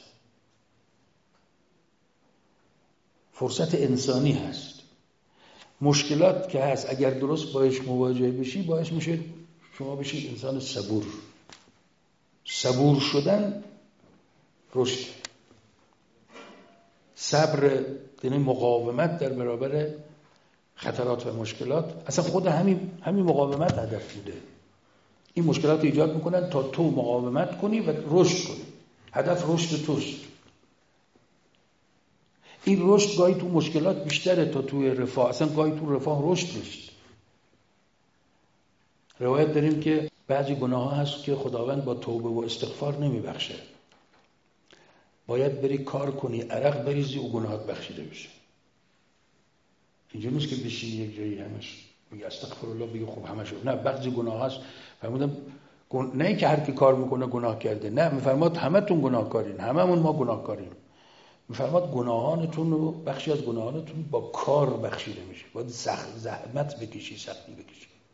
فرصت انسانی هست. مشکلات که هست اگر درست باش مواجه بشی باعث میشه شما بشی انسان صبور. صبور شدن رشد. صبر یعنی مقاومت در برابر خطرات و مشکلات. اصلا خود همین همین مقاومت هدف بوده. این مشکلات ایجاد میکنن تا تو مقاومت کنی و رشد کنی. هدف رشد توست. این رشد گاهی تو مشکلات بیشتره تا توی رفاه. اصلا گاهی تو رفاه رشد نیست. روایت داریم که بعضی گناه ها هست که خداوند با توبه و استغفار نمیبخشه. باید بری کار کنی، عرق بریزی و گناهات بخشیده بشه. اینجا نیست که بشی یک جایی همش بگی استغفرالله بگی خب همه شد. نه، بعضی گناه هست فرمودم گن... نه که هر کی کار میکنه گناه کرده، نه، میفرماد همه تون گناهکارین، هممون ما گناهکاریم. میفرماد گناهانتون و بخشی از گناهانتون با کار بخشیده میشه. باید زحمت بکشی، سختی بکشی.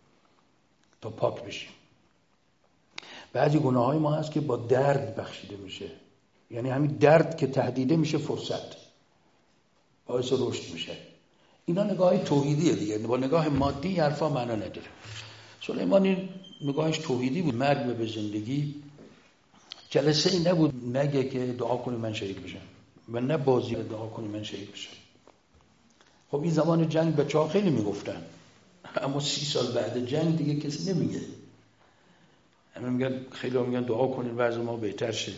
تا پاک بشیم. بعضی گناه های ما هست که با درد بخشیده میشه، یعنی همین درد که تهدیده میشه فرصت، باعث رشد میشه. اینا نگاه توحیدیه دیگه، با نگاه مادی حرفا معنا نداره. سلیمانی نگاهش توحیدی بود. مرگ به زندگی جلسه ای نبود نگه که دعا کنی من شهید بشم و نه بازی دعا کنی من شهید بشم. خب این زمان جنگ بچه‌ها خیلی میگفتن، اما سی سال بعد جنگ دیگه کسی نمیگه. همه میگن، خیلی ها میگن دعا کنین وضع ما بهتر شه،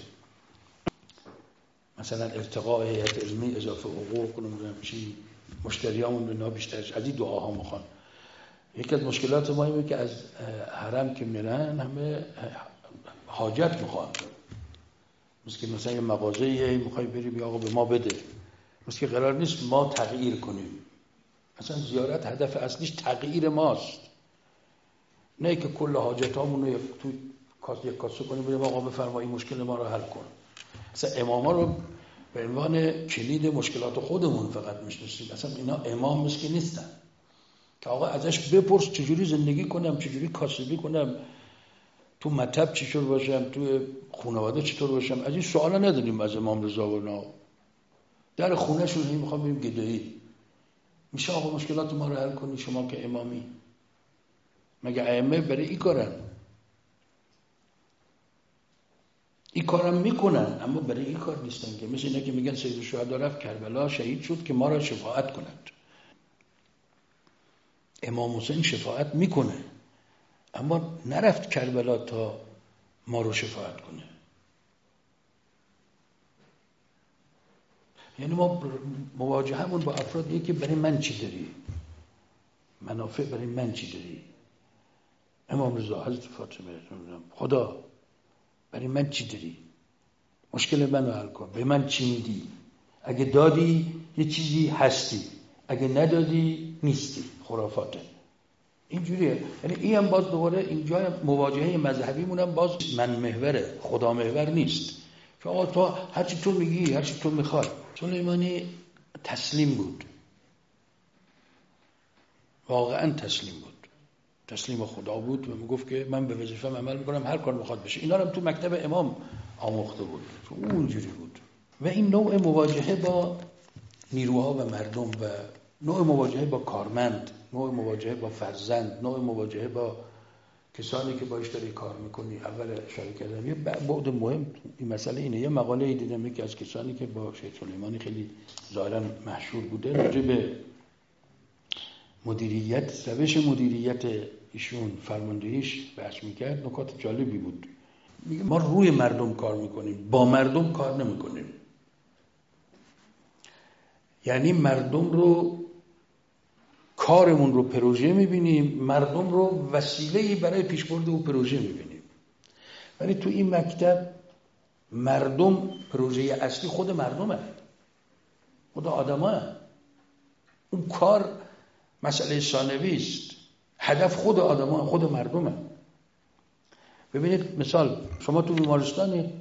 مثلا ارتقاء هیئت علمی، اضافه حقوق کنیم، چی مشتریامون اینا بیشتر شه. از این دعاها میخوان. یکی از مشکلات ما اینه که از حرم که میرن همه حاجت میخوان، مثل که مثلا یه مغازه‌ای میخوای بری بیا آقا به ما بده، مثل که قرار نیست ما تغییر کنیم. مثلا زیارت هدف اصلیش تغییر ماست، نه که کل حاجتامون رو تو کاسه یک کاسه کنیم بریم آقا بفرمایید مشکل ما رو حل کن. مثلا اماما رو به عنوان کلید مشکلات خودمون فقط میشناسیم. مثلا اینا امام مثل که نیستن که آقا ازش بپرس چجوری زندگی کنم، چجوری کاسبی کنم، تو مطب چطور باشم، تو خانواده چطور باشم. از این سوالا نداریم از امام رضا و نا. در خونه شون میخوام بریم گدایی، میشه آقا مشکلات ما رو حل کنی شما که امامی؟ مگه ائمه برای این کارن؟ این کارم میکنن اما برای این کار نیستن که مثل اینا که میگن سید الشهدا رفت کربلا شهید شد که ما را شفاعت کند. امام حسین شفاعت میکنه اما نرفت کربلا تا ما رو شفاعت کنه. یعنی ما مواجهمون با افرادیه که برای من چی داری، منافع برای من چی داری. امام رضا، حضرت فاطمه، خدا برای من چی داری، مشکل منو حل کن، به من چی میدی، اگه دادی یه چیزی هستی، اگه ندادی نیستی. خرافاته اینجوریه. یعنی این هم باز دوباره اینجا مواجهه مذهبیمون هم باز من محوره، خدا محور نیست که آقا تو هرچی تو میگی هرچی تو میخوای. سلیمانی تسلیم بود، واقعا تسلیم بود، تسلیم خدا بود و میگفت که من به وظیفه‌ام عمل میکنم هر کار میخواد بشه. اینا رو هم تو مکتب امام آموخته بود، تو اونجوری بود. و این نوع مواجهه با نیروها و مردم و نوع مواجهه با کارمند، نوع مواجهه با فرزند، نوع مواجهه با کسانی که باش داری کار میکنی. اول اشاره کردم یه بعد مهم این مسئله اینه. یه مقاله دیدم یکی از کسانی که با شیخ سلیمانی خیلی ظاهرا مشهور بوده راجع به مدیریت، روش مدیریت ایشون، فرماندهیش بحث میکرد. نکات جالبی بود. میگه ما روی مردم کار میکنیم، با مردم کار نمیکنیم. یعنی مردم رو، کارمون رو پروژه میبینیم، مردم رو وسیله‌ای برای پیشبرد او پروژه میبینیم. ولی تو این مکتب مردم پروژه اصلی خود مردمه، خود آدمه. اون کار مسئله ثانوی است، هدف خود آدمه، خود مردمه. ببینید مثال شما تو بیمارستانی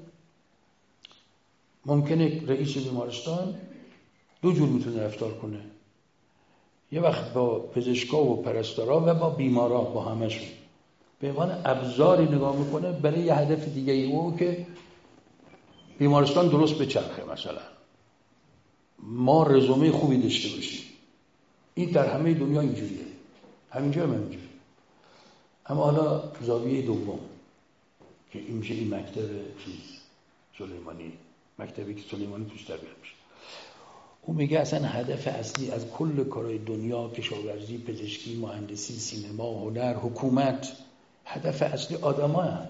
ممکنه رئیس بیمارستان دو جور میتونه رفتار کنه. یه وقت با پزشکا و پرستارا و با بیمارا، با همشون به عنوان ابزاری نگاه میکنه برای یه هدف دیگه ای، او که بیمارستان درست بچرخه. مثلا ما رزومه خوبی داشته باشیم. این در همه دنیا اینجوریه، همینجا هم اینجوریه. اما حالا زاویه دوم که این میشه این مکتب چیز سلیمانی، مکتبی که سلیمانی توش تربیت میشه. اون میگه اصلا هدف اصلی از کل کارهای دنیا، کشاورزی، پزشکی، مهندسی، سینما، هنر، حکومت، هدف اصلی آدم‌ها.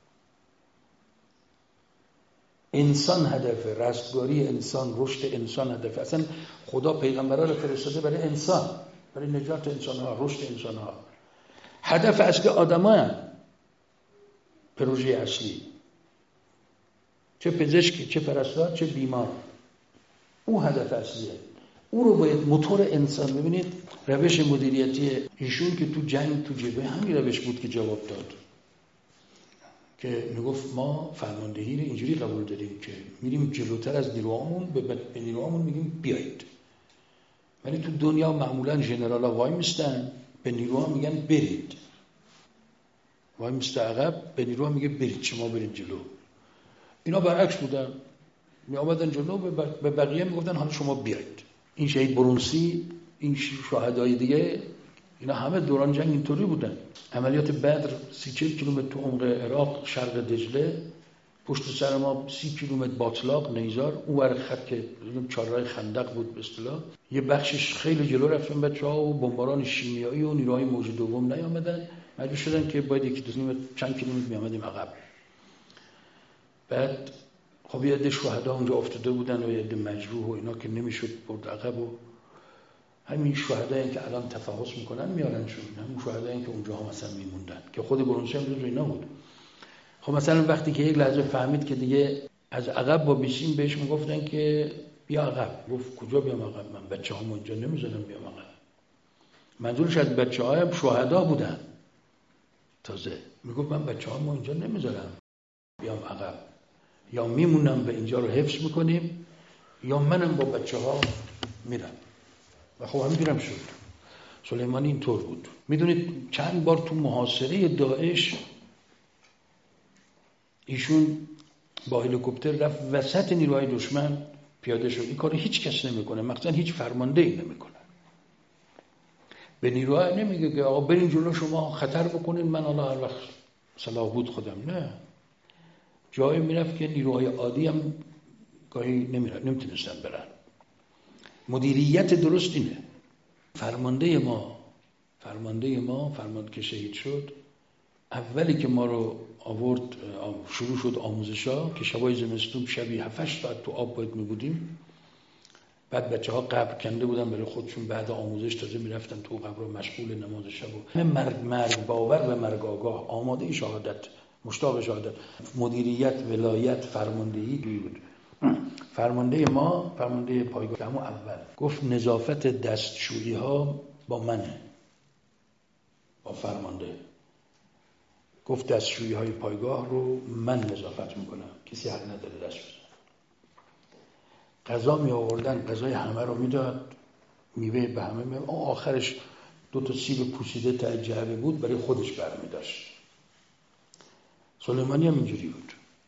انسان هدفه، رستگاری انسان، رشد انسان هدفه. اصلا خدا پیغمبران رو فرستاده برای انسان، برای نجات انسان‌ها، رشد انسان‌ها. هدف اصلی آدم‌ها، پروژه اصلی، چه پزشکی، چه پرستار، چه بیمار، اون هدف اصلیه. او رو باید موتور انسان. ببینید روش مدیریتی ایشون که تو جنگ، تو جبهه همین روش بود که جواب داد، که میگفت ما فرماندهی رو اینجوری قبول داریم که میریم جلوتر از نیروهامون، به نیروهامون میگیم بیایید. ولی تو دنیا معمولا ژنرالا وای میستن، به نیروها میگن برید. وای میسته عقب، به نیروها میگه برید شما برید جلو. اینا برعکس بودن، می آمدن جلو، به بقیه میگفتن حالا شما بیاید. این شهید برونسی، این شهدای دیگه، اینا همه دوران جنگ اینطوری بودن. عملیات بدر سی چهل کیلومتر تو عمق عراق شرق دجله، پشت سر ما سی کیلومتر باطلاق نیزار، اون ور خط که چهارراه خندق بود به اصطلاح. یه بخشش خیلی جلو رفتن بچه‌ها و بمباران شیمیایی و نیروهای موج دوم نیامدن، مجبور شدن که باید یکی دو چند کیلومتر میامدیم عقب. بعد خب یه عده شهدا اونجا افتاده بودن و یه عده مجروح و اینا که نمیشد برد عقب، و همین شهدایی که الان تفحص میکنن میارنشون، همین شهدایی که اونجا هم مثلا میموندن که خود برونسی هم جزو اینا بود. خب مثلا وقتی که یک لحظه فهمید که دیگه از عقب با بیشیم بهش میگفتن که بیا عقب، گفت کجا بیام عقب؟ من بچه‌هام اونجا نمیذارم بیام عقب. منظورش از بچه‌ها هم شهدا بودن. تازه میگفت من بچه‌هام اونجا نمیذارم بیام عقب، یا میمونم به اینجا رو حفظ میکنیم یا منم با بچه‌ها میرم. و خب همینجورم شد. سلیمانی اینطور بود. میدونید چند بار تو محاصره داعش ایشون با هلیکوپتر رفت وسط نیروهای دشمن پیاده شد. این کار هیچ کس نمیکنه، مثلا هیچ فرماندهی نمیکنه. به نیروها نمیگه که آقا برین جلو شما خطر بکنین، من حالا هر وقت صلاح بود خودم. نه، جایی میرفت که نیروهای عادی هم گاهی نمیرن، نمیتونستن برن. مدیریت درست اینه. فرمانده ما فرمانده ما فرمانده که شهید شد، اولی که ما رو آورد شروع شد آموزشا که شبای زمستون شبی هفت هشت ساعت تو آب باید میبودیم. بعد بچه ها قبر کنده بودن برای خودشون، بعد آموزش تازه میرفتن تو قبر و مشغول نماز شب و مرگ مرگ باور و مرگ آگاه، آماده شهادت، مشتاق شهادت. مدیریت، ولایت، فرماندهی بود. فرمانده ما، فرمانده پایگاه همون اول گفت نظافت دستشویی ها با منه، با فرمانده گفت دستشویی های پایگاه رو من نظافت میکنم، کسی حق نداره دست بزنه. غذا می آوردن، غذای همه رو میداد، میوه به همه می آخرش دو تا سیب پوسیده تا جعبه بود برای خودش برمی داشت. سلیمانی هم اینجوری بود.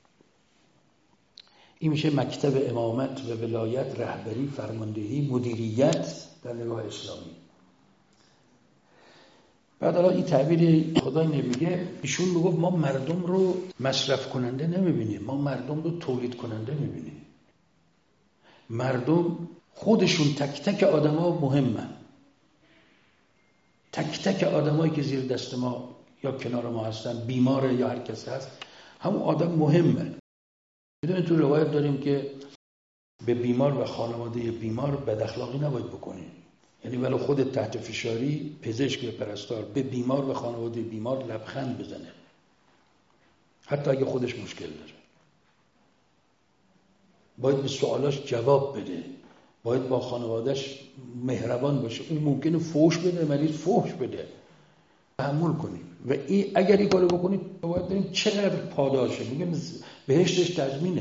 این میشه مکتب امامت و ولایت، رهبری، فرماندهی، مدیریت در نگاه اسلامی. بعد حالا این تعبیر خدای نمیگه، ایشون میگفت ما مردم رو مصرف کننده نمیبینیم، ما مردم رو تولید کننده میبینیم. مردم خودشون تک تک آدم ها مهمن. تک تک آدم هایی که زیر دست ما یا کنار ما هستن، بیماره یا هر کس هست، همون آدم مهمه. میدونید تو روایت داریم که به بیمار و خانواده بیمار بد اخلاقی نباید بکنیم. یعنی ولو خودت تحت فشاری، پزشک و پرستار به بیمار و خانواده بیمار لبخند بزنه، حتی اگه خودش مشکل داره. باید به سوالاش جواب بده، باید با خانوادهش مهربان باشه. اون ممکنه فوش بده، مریض فوش بده، تحمل کنیم. و این اگر این کارو بکنید باید بریم چقدر پاداشه. میگم بهشتش تضمینه.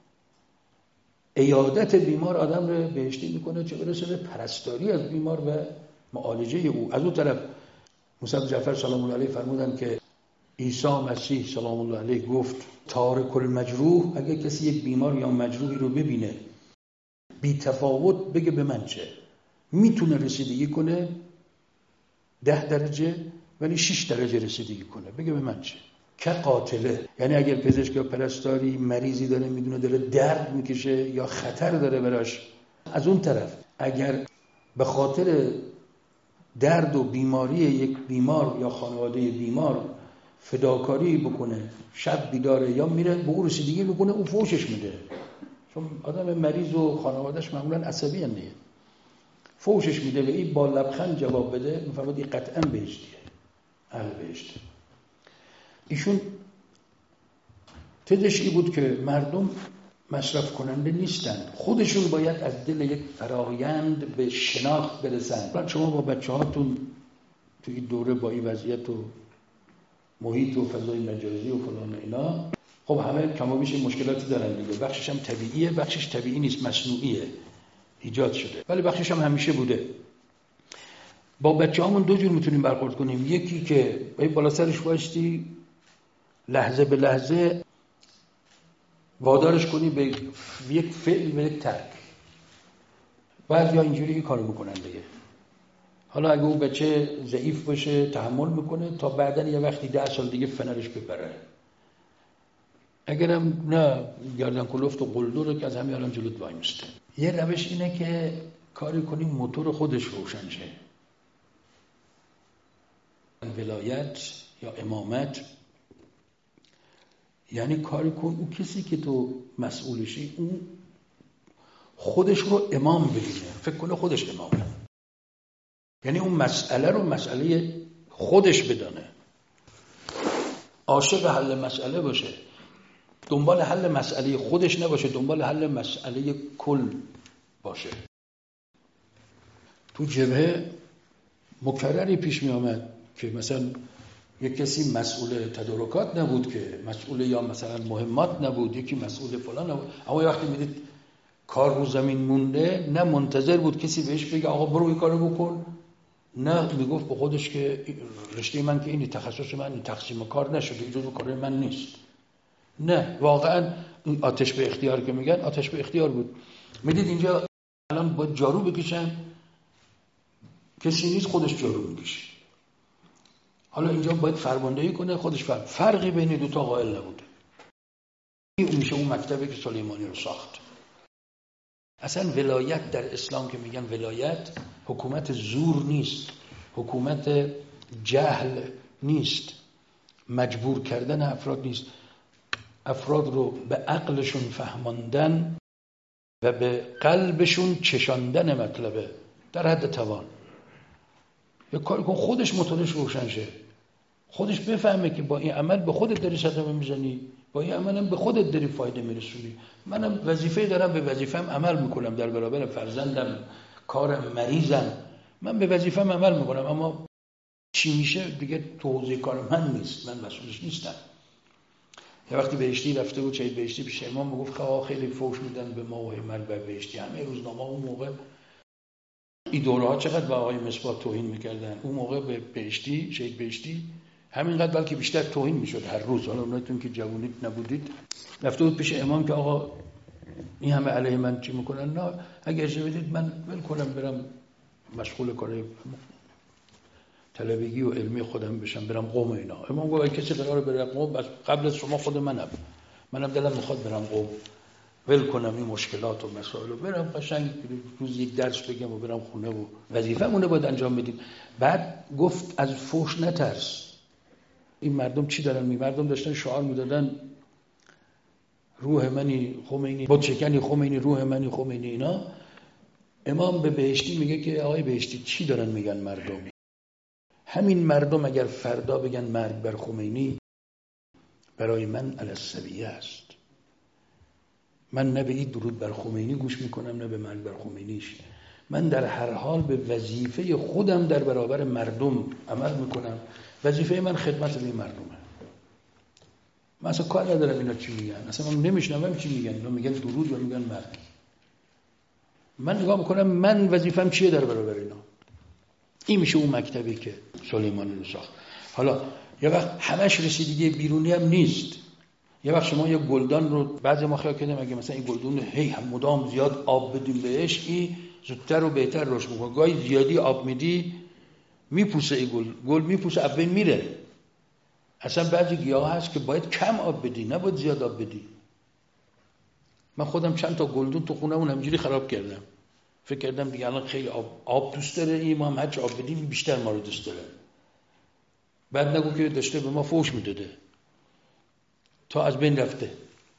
عیادت بیمار آدم رو بهشتی میکنه، چه برسه به پرستاری از بیمار و معالجه او. از اون طرف موسی جعفر سلام الله علیه فرمودن که عیسی مسیح سلام الله علیه گفت تارک المجروح، اگه کسی یک بیمار یا مجروحی رو ببینه بی تفاوت بگه به من چه، میتونه رسیدگی کنه ده درجه ولی شش درجه رسیدگی کنه، بگه به من چه. که قاتله، یعنی اگر پزشک یا پرستاری مریضی داره میدونه داره درد میکشه یا خطر داره براش، از اون طرف اگر به خاطر درد و بیماری یک بیمار یا خانواده بیمار فداکاری بکنه، شب بیداره یا میره به اون رسیدگی میکنه، اون فوشش میده. چون آدم مریض و خانوادهش معمولا عصبی هم دیگه، فوشش میده و این با لبخند جواب بده، میفهمد این قطعا بهشتیه، اهل بهشته. ایشون تدشی بود که مردم مصرف کننده نیستن، خودشون باید از دل یک فرایند به شناخت برسن. بعد شما با بچه هاتون توی دوره با این وضعیت و محیط و فضای مجازی و فلان اینا، خب همه کم و بیش مشکلاتی دارن دیگه. بخشش هم طبیعیه، بخشش طبیعی نیست، مصنوعیه، ایجاد شده، ولی بخشش هم همیشه بوده. با بچه‌هامون دو جور میتونیم برخورد کنیم. یکی که بالا سرش وایستی لحظه به لحظه وادارش کنی به یک فعل و یک ترک. بعضی ها اینجوری این کارو میکنن دیگه. حالا اگه اون بچه ضعیف باشه تحمل میکنه تا بعدن یه وقتی ده سال دیگه فنرش ببره. اگرم نه گردن کلفت و قلدر رو که از همین الان جلوت وای میسته. یه روش اینه که کاری کنی موتور خودش روشن شه. ولایت یا امامت یعنی کاری کن اون کسی که تو مسئولشی اون خودش رو امام ببینه، فکر کنه خودش امامه، یعنی اون مسئله رو مسئله خودش بدانه، عاشق حل مسئله باشه، دنبال حل مسئله خودش نباشه، دنبال حل مسئله کل باشه. تو جبهه مکرری پیش می آمد که مثلا یک کسی مسئول تدارکات نبود، که مسئول یا مثلا مهمات نبود، یکی مسئول فلان نبود، اما وقتی میدید کار رو زمین مونده نه منتظر بود کسی بهش بگه آقا برو این کارو بکن، نه میگفت به خودش که رشته من که اینی، تخصص من این، تقسیم کار نشده، این جزو کار من نیست. نه واقعا آتش به اختیار که میگن آتش به اختیار بود. میدید اینجا الان با جارو بکشن کسی نیست خودش جارو میکشه. حالا اینجا باید فرماندهی کنه خودش فرم. فرقی بین دو تا قائل نبوده. این میشه اون مکتبی که سلیمانی رو ساخت. اصلا ولایت در اسلام که میگن ولایت حکومت زور نیست، حکومت جهل نیست، مجبور کردن افراد نیست، افراد رو به عقلشون فهماندن و به قلبشون چشاندن مطلبه در حد توان. یه کاری کن خودش موتورش روشن شه، خودش بفهمه که با این عمل به خودت داری صدمه میزنی، با این عملم به خودت داری فایده میرسونی. منم وظیفه دارم، به وظیفه‌ام عمل میکنم، در برابر فرزندم، کارم، مریضم، من به وظیفه‌ام عمل میکنم، اما چی میشه دیگه تو حوزه کار من نیست، من مسئولش نیستم. یه وقتی بهشتی رفته بود، شهید بهشتی پیش امام میگفت که خیلی فوش میدن به ما و همت بر بهشتی، همه روزنامه اون موقع این دوره ها چقدر به آقای مصباح توهین میکردن، اون موقع به بهشتی، شهید بهشتی همینقدر بلکه بیشتر توهین میشد هر روز. حالا اوناتون که جوونیت نبودید رفته بود پیش امام که آقا این همه علیه من چی میکنن؟ نه اگه اجازه بدید من ول کنم برم مشغول کار طلبگی و علمی خودم بشم، برم قم اینا. امام گفت اگه کسی قراره بره قم قبل از شما خود منم منم دلم میخواد برم قم، ول کنم این مشکلات و مسائل رو، برم قشنگ روز یک درس بگم و برم خونه و وظیفه‌مونه باید انجام بدیم. بعد گفت از فحش نترس. این مردم چی دارن می مردم داشتن شعار میدادن روح منی خمینی، بت شکنی خمینی، روح منی خمینی اینا. امام به بهشتی میگه که آقای بهشتی چی دارن میگن مردم؟ همین مردم اگر فردا بگن مرگ بر خمینی برای من علی السویه است. من نه به این درود بر خمینی گوش میکنم نه به مرگ بر خمینیش. من در هر حال به وظیفه خودم در برابر مردم عمل میکنم. وظیفه من خدمت به مردمه. من اصلا کار ندارم اینا چی میگن، اصلا من نمیشنوم چی میگن. اینا میگن درود و میگن مرگ. من نگاه میکنم من وظیفم چیه در برابر اینا. این میشه اون مکتبی که سلیمانی رو ساخت. حالا یه وقت همش رسیدگی بیرونی هم نیست. یه وقت شما یه گلدان رو بعضی ما خیال کردیم اگه مثلا این گلدون هی هم مدام زیاد آب بدیم بهش این زودتر و بهتر رشد میکنه. گاهی زیادی آب میدی میپوسه، این گل گل میپوسه اول میره. اصلا بعضی گیاه هست که باید کم آب بدی نباید زیاد آب بدی. من خودم چند تا گلدون تو خونمون همینجوری خراب کردم. فکر کردم دیگه الان خیلی آب آب دوست داره، این ما هم هرچ آب بدیم بیشتر ما رو دوست داره. بعد نگو که داشته به ما فوش میداده تا از بین رفته.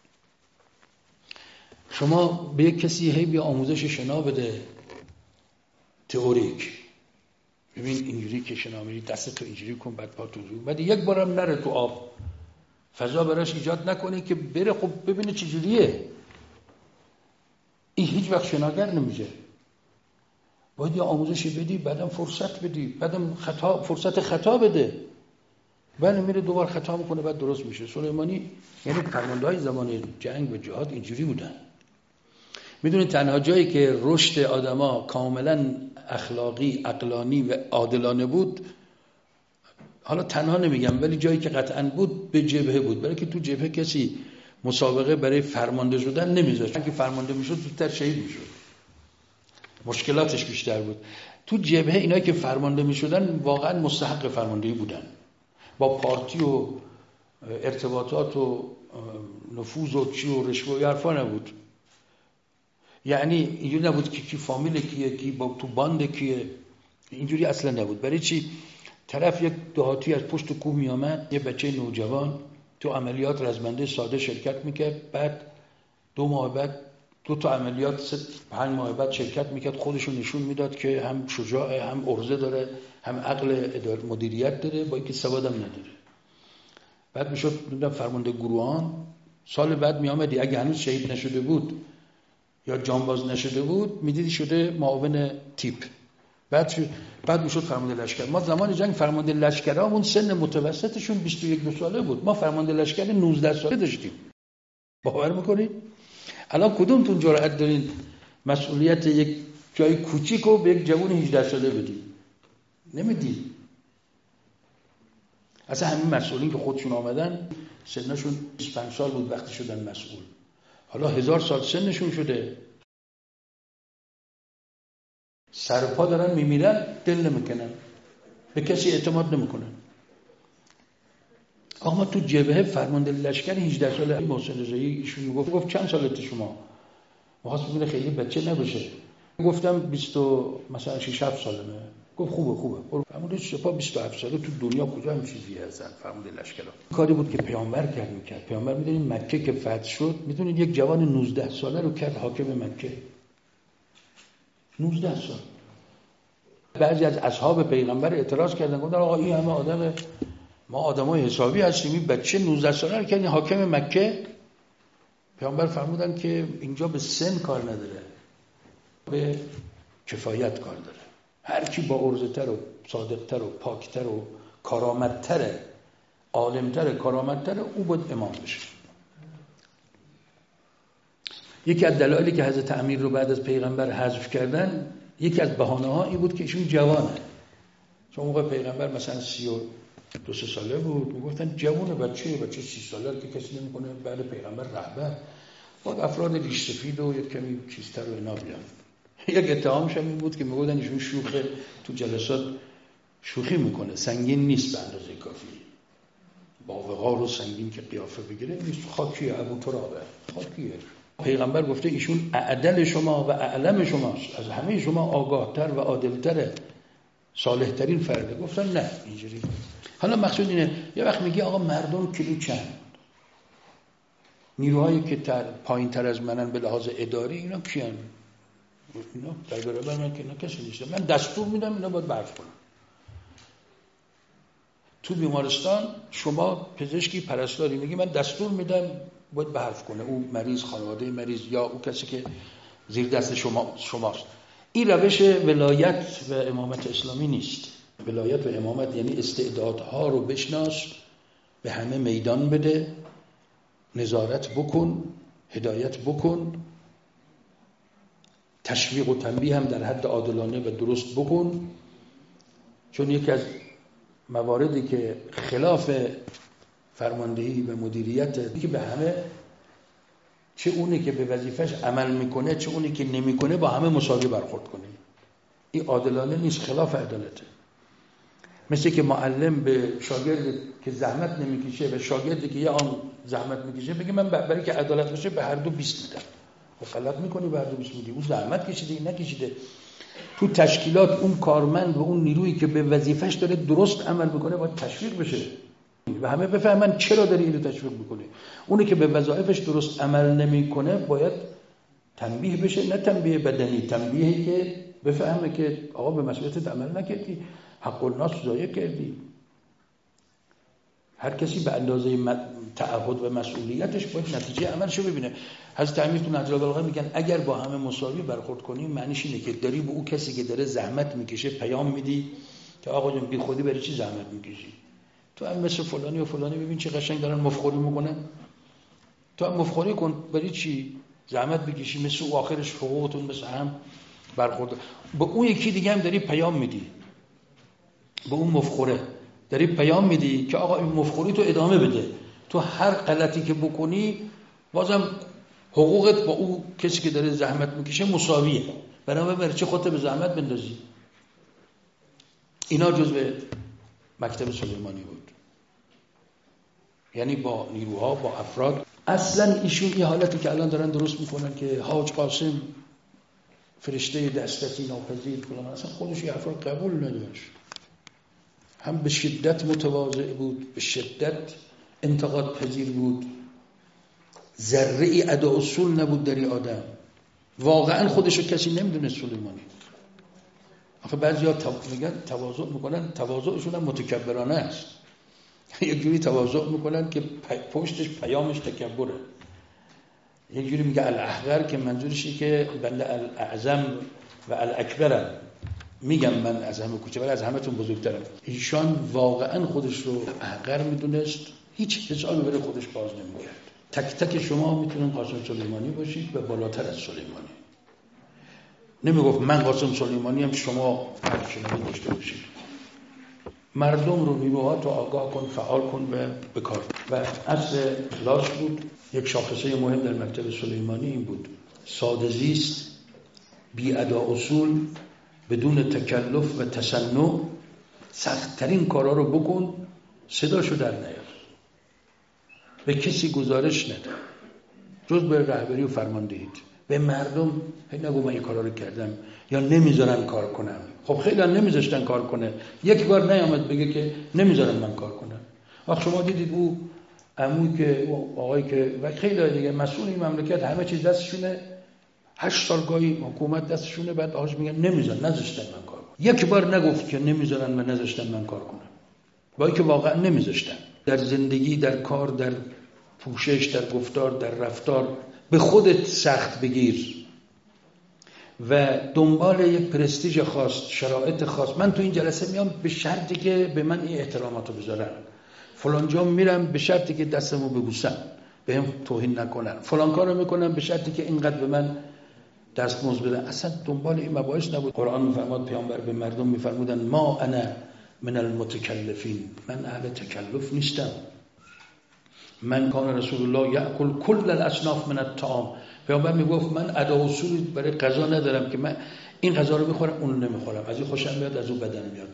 شما به یک کسی هی بیا آموزش شنا بده تئوریک، ببین اینجوری که شنا میری دست تو اینجوری کن بعد پا تو رو، بعد یک بارم نره تو آب، فضا براش ایجاد نکنه که بره خب ببینه چجوریه. این هیچ وقت شناگر نمیشه. باید یه آموزشی بدی، بعدم فرصت بدی، بعدم خطا فرصت خطا بده، بعد میره دوبار خطا میکنه بعد درست میشه. سلیمانی یعنی فرمانده‌های زمان جنگ و جهاد اینجوری بودن. میدونید تنها جایی که رشد آدما کاملا اخلاقی، عقلانی و عادلانه بود حالا تنها نمیگم، ولی جایی که قطعا بود به جبهه بود، برای که تو جبهه کسی مسابقه برای فرمانده شدن نمیذاشت، چون که فرمانده میشد زودتر شهید میشد، مشکلاتش بیشتر بود. تو جبهه اینایی که فرمانده میشدن واقعا مستحق فرماندهی بودن، با پارتی و ارتباطات و نفوذ و چی و رشوه و حرفا نبود. یعنی اینجوری نبود که کی فامیل کیه، کی با تو باند کیه، اینجوری اصلا نبود. برای چی؟ طرف یک دهاتی از پشت کوه می آمد، یه بچه نوجوان تو عملیات رزمنده ساده شرکت میکرد، بعد دو ماه بعد دو تا عملیات سه پنج ماه بعد شرکت میکرد، خودشو نشون میداد که هم شجاعه، هم عرضه داره، هم عقل اداره مدیریت داره، با اینکه سوادم نداره. بعد میشد نمیدونم فرمانده گروهان. سال بعد میامدی اگه هنوز شهید نشده بود یا جانباز نشده بود میدیدی شده معاون تیپ. بعد بعد میشد فرمانده لشکر. ما زمان جنگ فرمانده لشکرامون سن متوسطشون بیست و یک دو ساله بود، ما فرمانده لشکر نوزده ساله داشتیم. باور میکنید؟ الان کدومتون جرأت دارین مسئولیت یک جای کوچیکو به یک جوان هجده ساله بدید؟ نمیدید. اصلا همین مسئولین که خودشون آمدن سنشون بیست و پنج سال بود وقتی شدن مسئول، حالا هزار سال سنشون شده، سرپا دارن میمیرن، دل نمیکنن، به کسی اعتماد نمیکنن. آقا ما تو جبهه فرمانده لشکر هجده ساله محسن رضایی ایشون میگفت گفت چند سالته شما؟ می‌خواست ببینه خیلی بچه نباشه. گفتم بیست مثلا شش هفت سالمه. گفت خوبه خوبه. فرمانده سپاه بیست و هفت ساله تو دنیا کجا هم چیزی هستن فرمانده لشکر. کاری بود که پیامبر کرد میکرد. پیامبر میدونید مکه که فتح شد، میدونید یک جوان نوزده ساله رو کرد حاکم مکه. نوزده سال. بعضی از اصحاب پیغمبر اعتراض کردن، گفتن آقا این همه آدم، ما آدمای حسابی هستیم، این بچه نوزده ساله رو کردن حاکم مکه. پیامبر فرمودن که اینجا به سن کار نداره، به کفایت کار داره. هر کی با عرضه‌تر و صادق‌تر و پاک‌تر و کارآمدتر، عالم‌تر، کارآمدتر، او باید امام بشه. یکی از دلایلی که حضرت امیر رو بعد از پیغمبر حذف کردن، یکی از بهانه‌ها این بود که ایشون جوانه. چون موقع پیغمبر مثلا سی و دو سه ساله بود، میگفتن جوونه، بچه بچه سی ساله که کسی نمی‌کنه بعد پیغمبر رهبر. بعد افراد ریش سفید و یک کمی چیزتر و اینا بیان. یک اتهامش هم این بود که میگفتن ایشون شوخه، تو جلسات شوخی میکنه، سنگین نیست به اندازه کافی، با وقار و سنگین که قیافه بگیره نیست. خاکیه، ابو ترابه، خاکیه. پیغمبر گفته ایشون اعدل شما و اعلم شماست، از همه شما آگاهتر و عادلتره، صالحترین فرده. گفتن نه اینجوری. حالا مقصود اینه یه وقت میگی آقا مردم کیلو چند، نیروهایی که تر پایین تر از منن به لحاظ اداری، اینا کیان؟ اینا در برابر من که اینا کسی نیست. من دستور میدم اینا باید برف کنن. تو بیمارستان شما پزشکی پرستاری میگی من دستور میدم باید برف کنه، او مریض، خانواده مریض یا او کسی که زیر دست شما شماست. این روش ولایت و امامت اسلامی نیست. ولایت و امامت یعنی استعدادها رو بشناس، به همه میدان بده، نظارت بکن، هدایت بکن، تشویق و تنبیه هم در حد عادلانه و درست بکن. چون یکی از مواردی که خلاف فرماندهی و مدیریت که به همه، چه اونی که به وظیفش عمل میکنه چه اونی که نمیکنه، با همه مساوی برخورد کنه. این عادلانه نیست، خلاف عدالته. مثل که معلم به شاگرد که زحمت نمیکشه و شاگردی که یه آن زحمت میکشه بگه من برای که عدالت باشه به هر دو بیست میدم. خب غلط میکنی، به هر دو بیست میدی. اون زحمت کشیده این نکشیده. تو تشکیلات اون کارمند و اون نیرویی که به وظیفش داره درست عمل میکنه باید تشویق بشه و همه بفهمن چرا داره اینو تشویق میکنه. اونی که به وظایفش درست عمل نمیکنه باید تنبیه بشه، نه تنبیه بدنی، تنبیهی که بفهمه که آقا به مسئولیتت عمل نکردی، حق الناس ضایع کردی. هر کسی به اندازه تعهد و مسئولیتش باید نتیجه عملشو ببینه. حضرت امیر تو نهج البلاغه میگن اگر با همه مساوی برخورد کنی، معنیش اینه که داری به اون کسی که داره زحمت میکشه پیام میدی که آقا جون بی خودی برای چی زحمت میکشی؟ تو هم مثل فلانی و فلانی ببین چه قشنگ دارن مفخوری میکنن، تو هم مفخوری کن، برای چی زحمت بکشی؟ مثل او آخرش حقوقتون مثل هم برخورد. با اون یکی دیگه هم داری پیام میدی، به اون مفخوره داری پیام میدی که آقا این مفخوری تو ادامه بده، تو هر غلطی که بکنی بازم حقوقت با او کسی که داره زحمت میکشه مساویه، بنابراین چه خودت به زحمت بندازی. اینا جزء مکتب سلیمانی بود، یعنی با نیروها، با افراد. اصلا ایشون این حالتی که الان دارن درست میکنن که حاج قاسم فرشته دسترسی ناپذیر فلان، اصلا خودش یه افراد قبول نداشت. هم به شدت متواضع بود، به شدت انتقاد پذیر بود، ذره ای ادا اصول نبود در این آدم. واقعا خودشو کسی نمیدونه سلیمانی. آخه بعضیا میگن تواضع میکنن، تواضعشون هم متکبرانه است. یک جوری تواضع میکنن که پشتش پیامش تکبره. یک جوری میگه الاحقر که منظورشی که بنده الاعظم و الاکبرم، میگم من از همه کوچه ولی از همه‌تون بزرگترم. ایشان واقعا خودش رو احقر میدونست، هیچ حسابی برای خودش باز نمیکرد. تک تک شما میتونن قاسم سلیمانی باشید و بالاتر از سلیمانی. نمیگفت من قاسم سلیمانی هم شما همچنانی داشته باشید. مردم رو نیروها تو آگاه کن، فعال کن و بکار. و اصل اخلاص بود. یک شاخصه مهم در مکتب سلیمانی این بود: ساده زیست، بی ادا اصول، بدون تکلف و تصنع، سخت‌ترین کارا رو بکن، صداشو در نیار، به کسی گزارش نده جز به رهبری و فرماندهیت. به مردم نگو من این کارا رو کردم یا نمیذارن کار کنم. خب خیلی هم نمیذاشتن کار کنه، یک بار نیامد بگه که نمیذارن من کار کنم. وقت شما دیدید او عموی که آقایی که و خیلی دیگه مسئول این مملکت همه چیز دستشونه، هشت سال گاهی حکومت دستشونه، بعد آج میگن نمیذارن، نذاشتن من کار کنم. یک بار نگفت که نمیذارن و نذاشتن من کار کنم، با اینکه واقعا نمیذاشتن. در زندگی، در کار، در پوشش، در گفتار، در رفتار به خودت سخت بگیر و دنبال یک پرستیژ خاص، شرایط خاص. من تو این جلسه میام به شرطی که به من این احتراماتو بذارن، فلان جا میرم به شرطی که دستمو ببوسن، بهم توهین نکنن، فلان کارو میکنم به شرطی که اینقدر به من دستمزد بدن. اصلا دنبال این مباحث نبود. قرآن میفرماد، پیامبر به مردم میفرمودن ما انا من المتکلفین، من اهل تکلف نیستم. من کان رسول الله یأکل کل الاصناف من الطعام. پیامبر میگفت من ادا اصولی برای غذا ندارم که من این غذا رو بخورم اون رو نمیخورم، از این خوشم میاد از اون بدن میاد.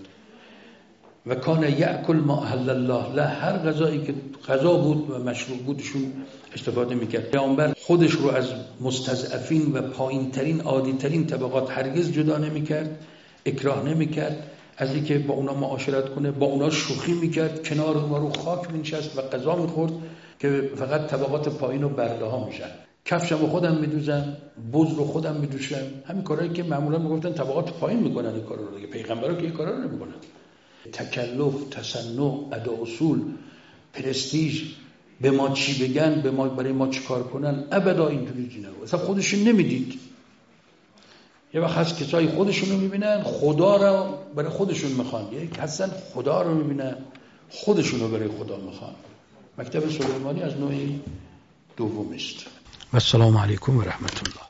و کان یأکل ما احل الله له، هر غذایی که غذا بود و مشروب بودشون استفاده میکرد. پیامبر خودش رو از مستضعفین و پایین ترین عادی ترین طبقات هرگز جدا نمیکرد، اکراه نمیکرد از اینکه با اونا معاشرت کنه، با اونا شوخی میکرد، کنار اونا رو خاک مینشست و غذا میخورد که فقط طبقات پایین و برده ها میشن. کفشم رو خودم میدوزم، بز رو خودم میدوشم، همین کارهایی که معمولا میگفتن طبقات پایین میکنن این کارا رو دیگه. پیغمبرا که این کارا رو نمیکنن. تکلف، تصنع، ادا اصول، پرستیژ، به ما چی بگن، به ما برای ما چی کار کنن، ابدا اینجوری چیزی نبود. اصلا خودشون نمیدید. یه وقت هست کسایی خودشون رو میبینن، خدا رو برای خودشون میخوان، یک هستن خدا رو میبینن، خودشون رو برای خدا میخوان. مکتب سلیمانی از نوعی دوم است. و السلام علیکم و رحمت الله.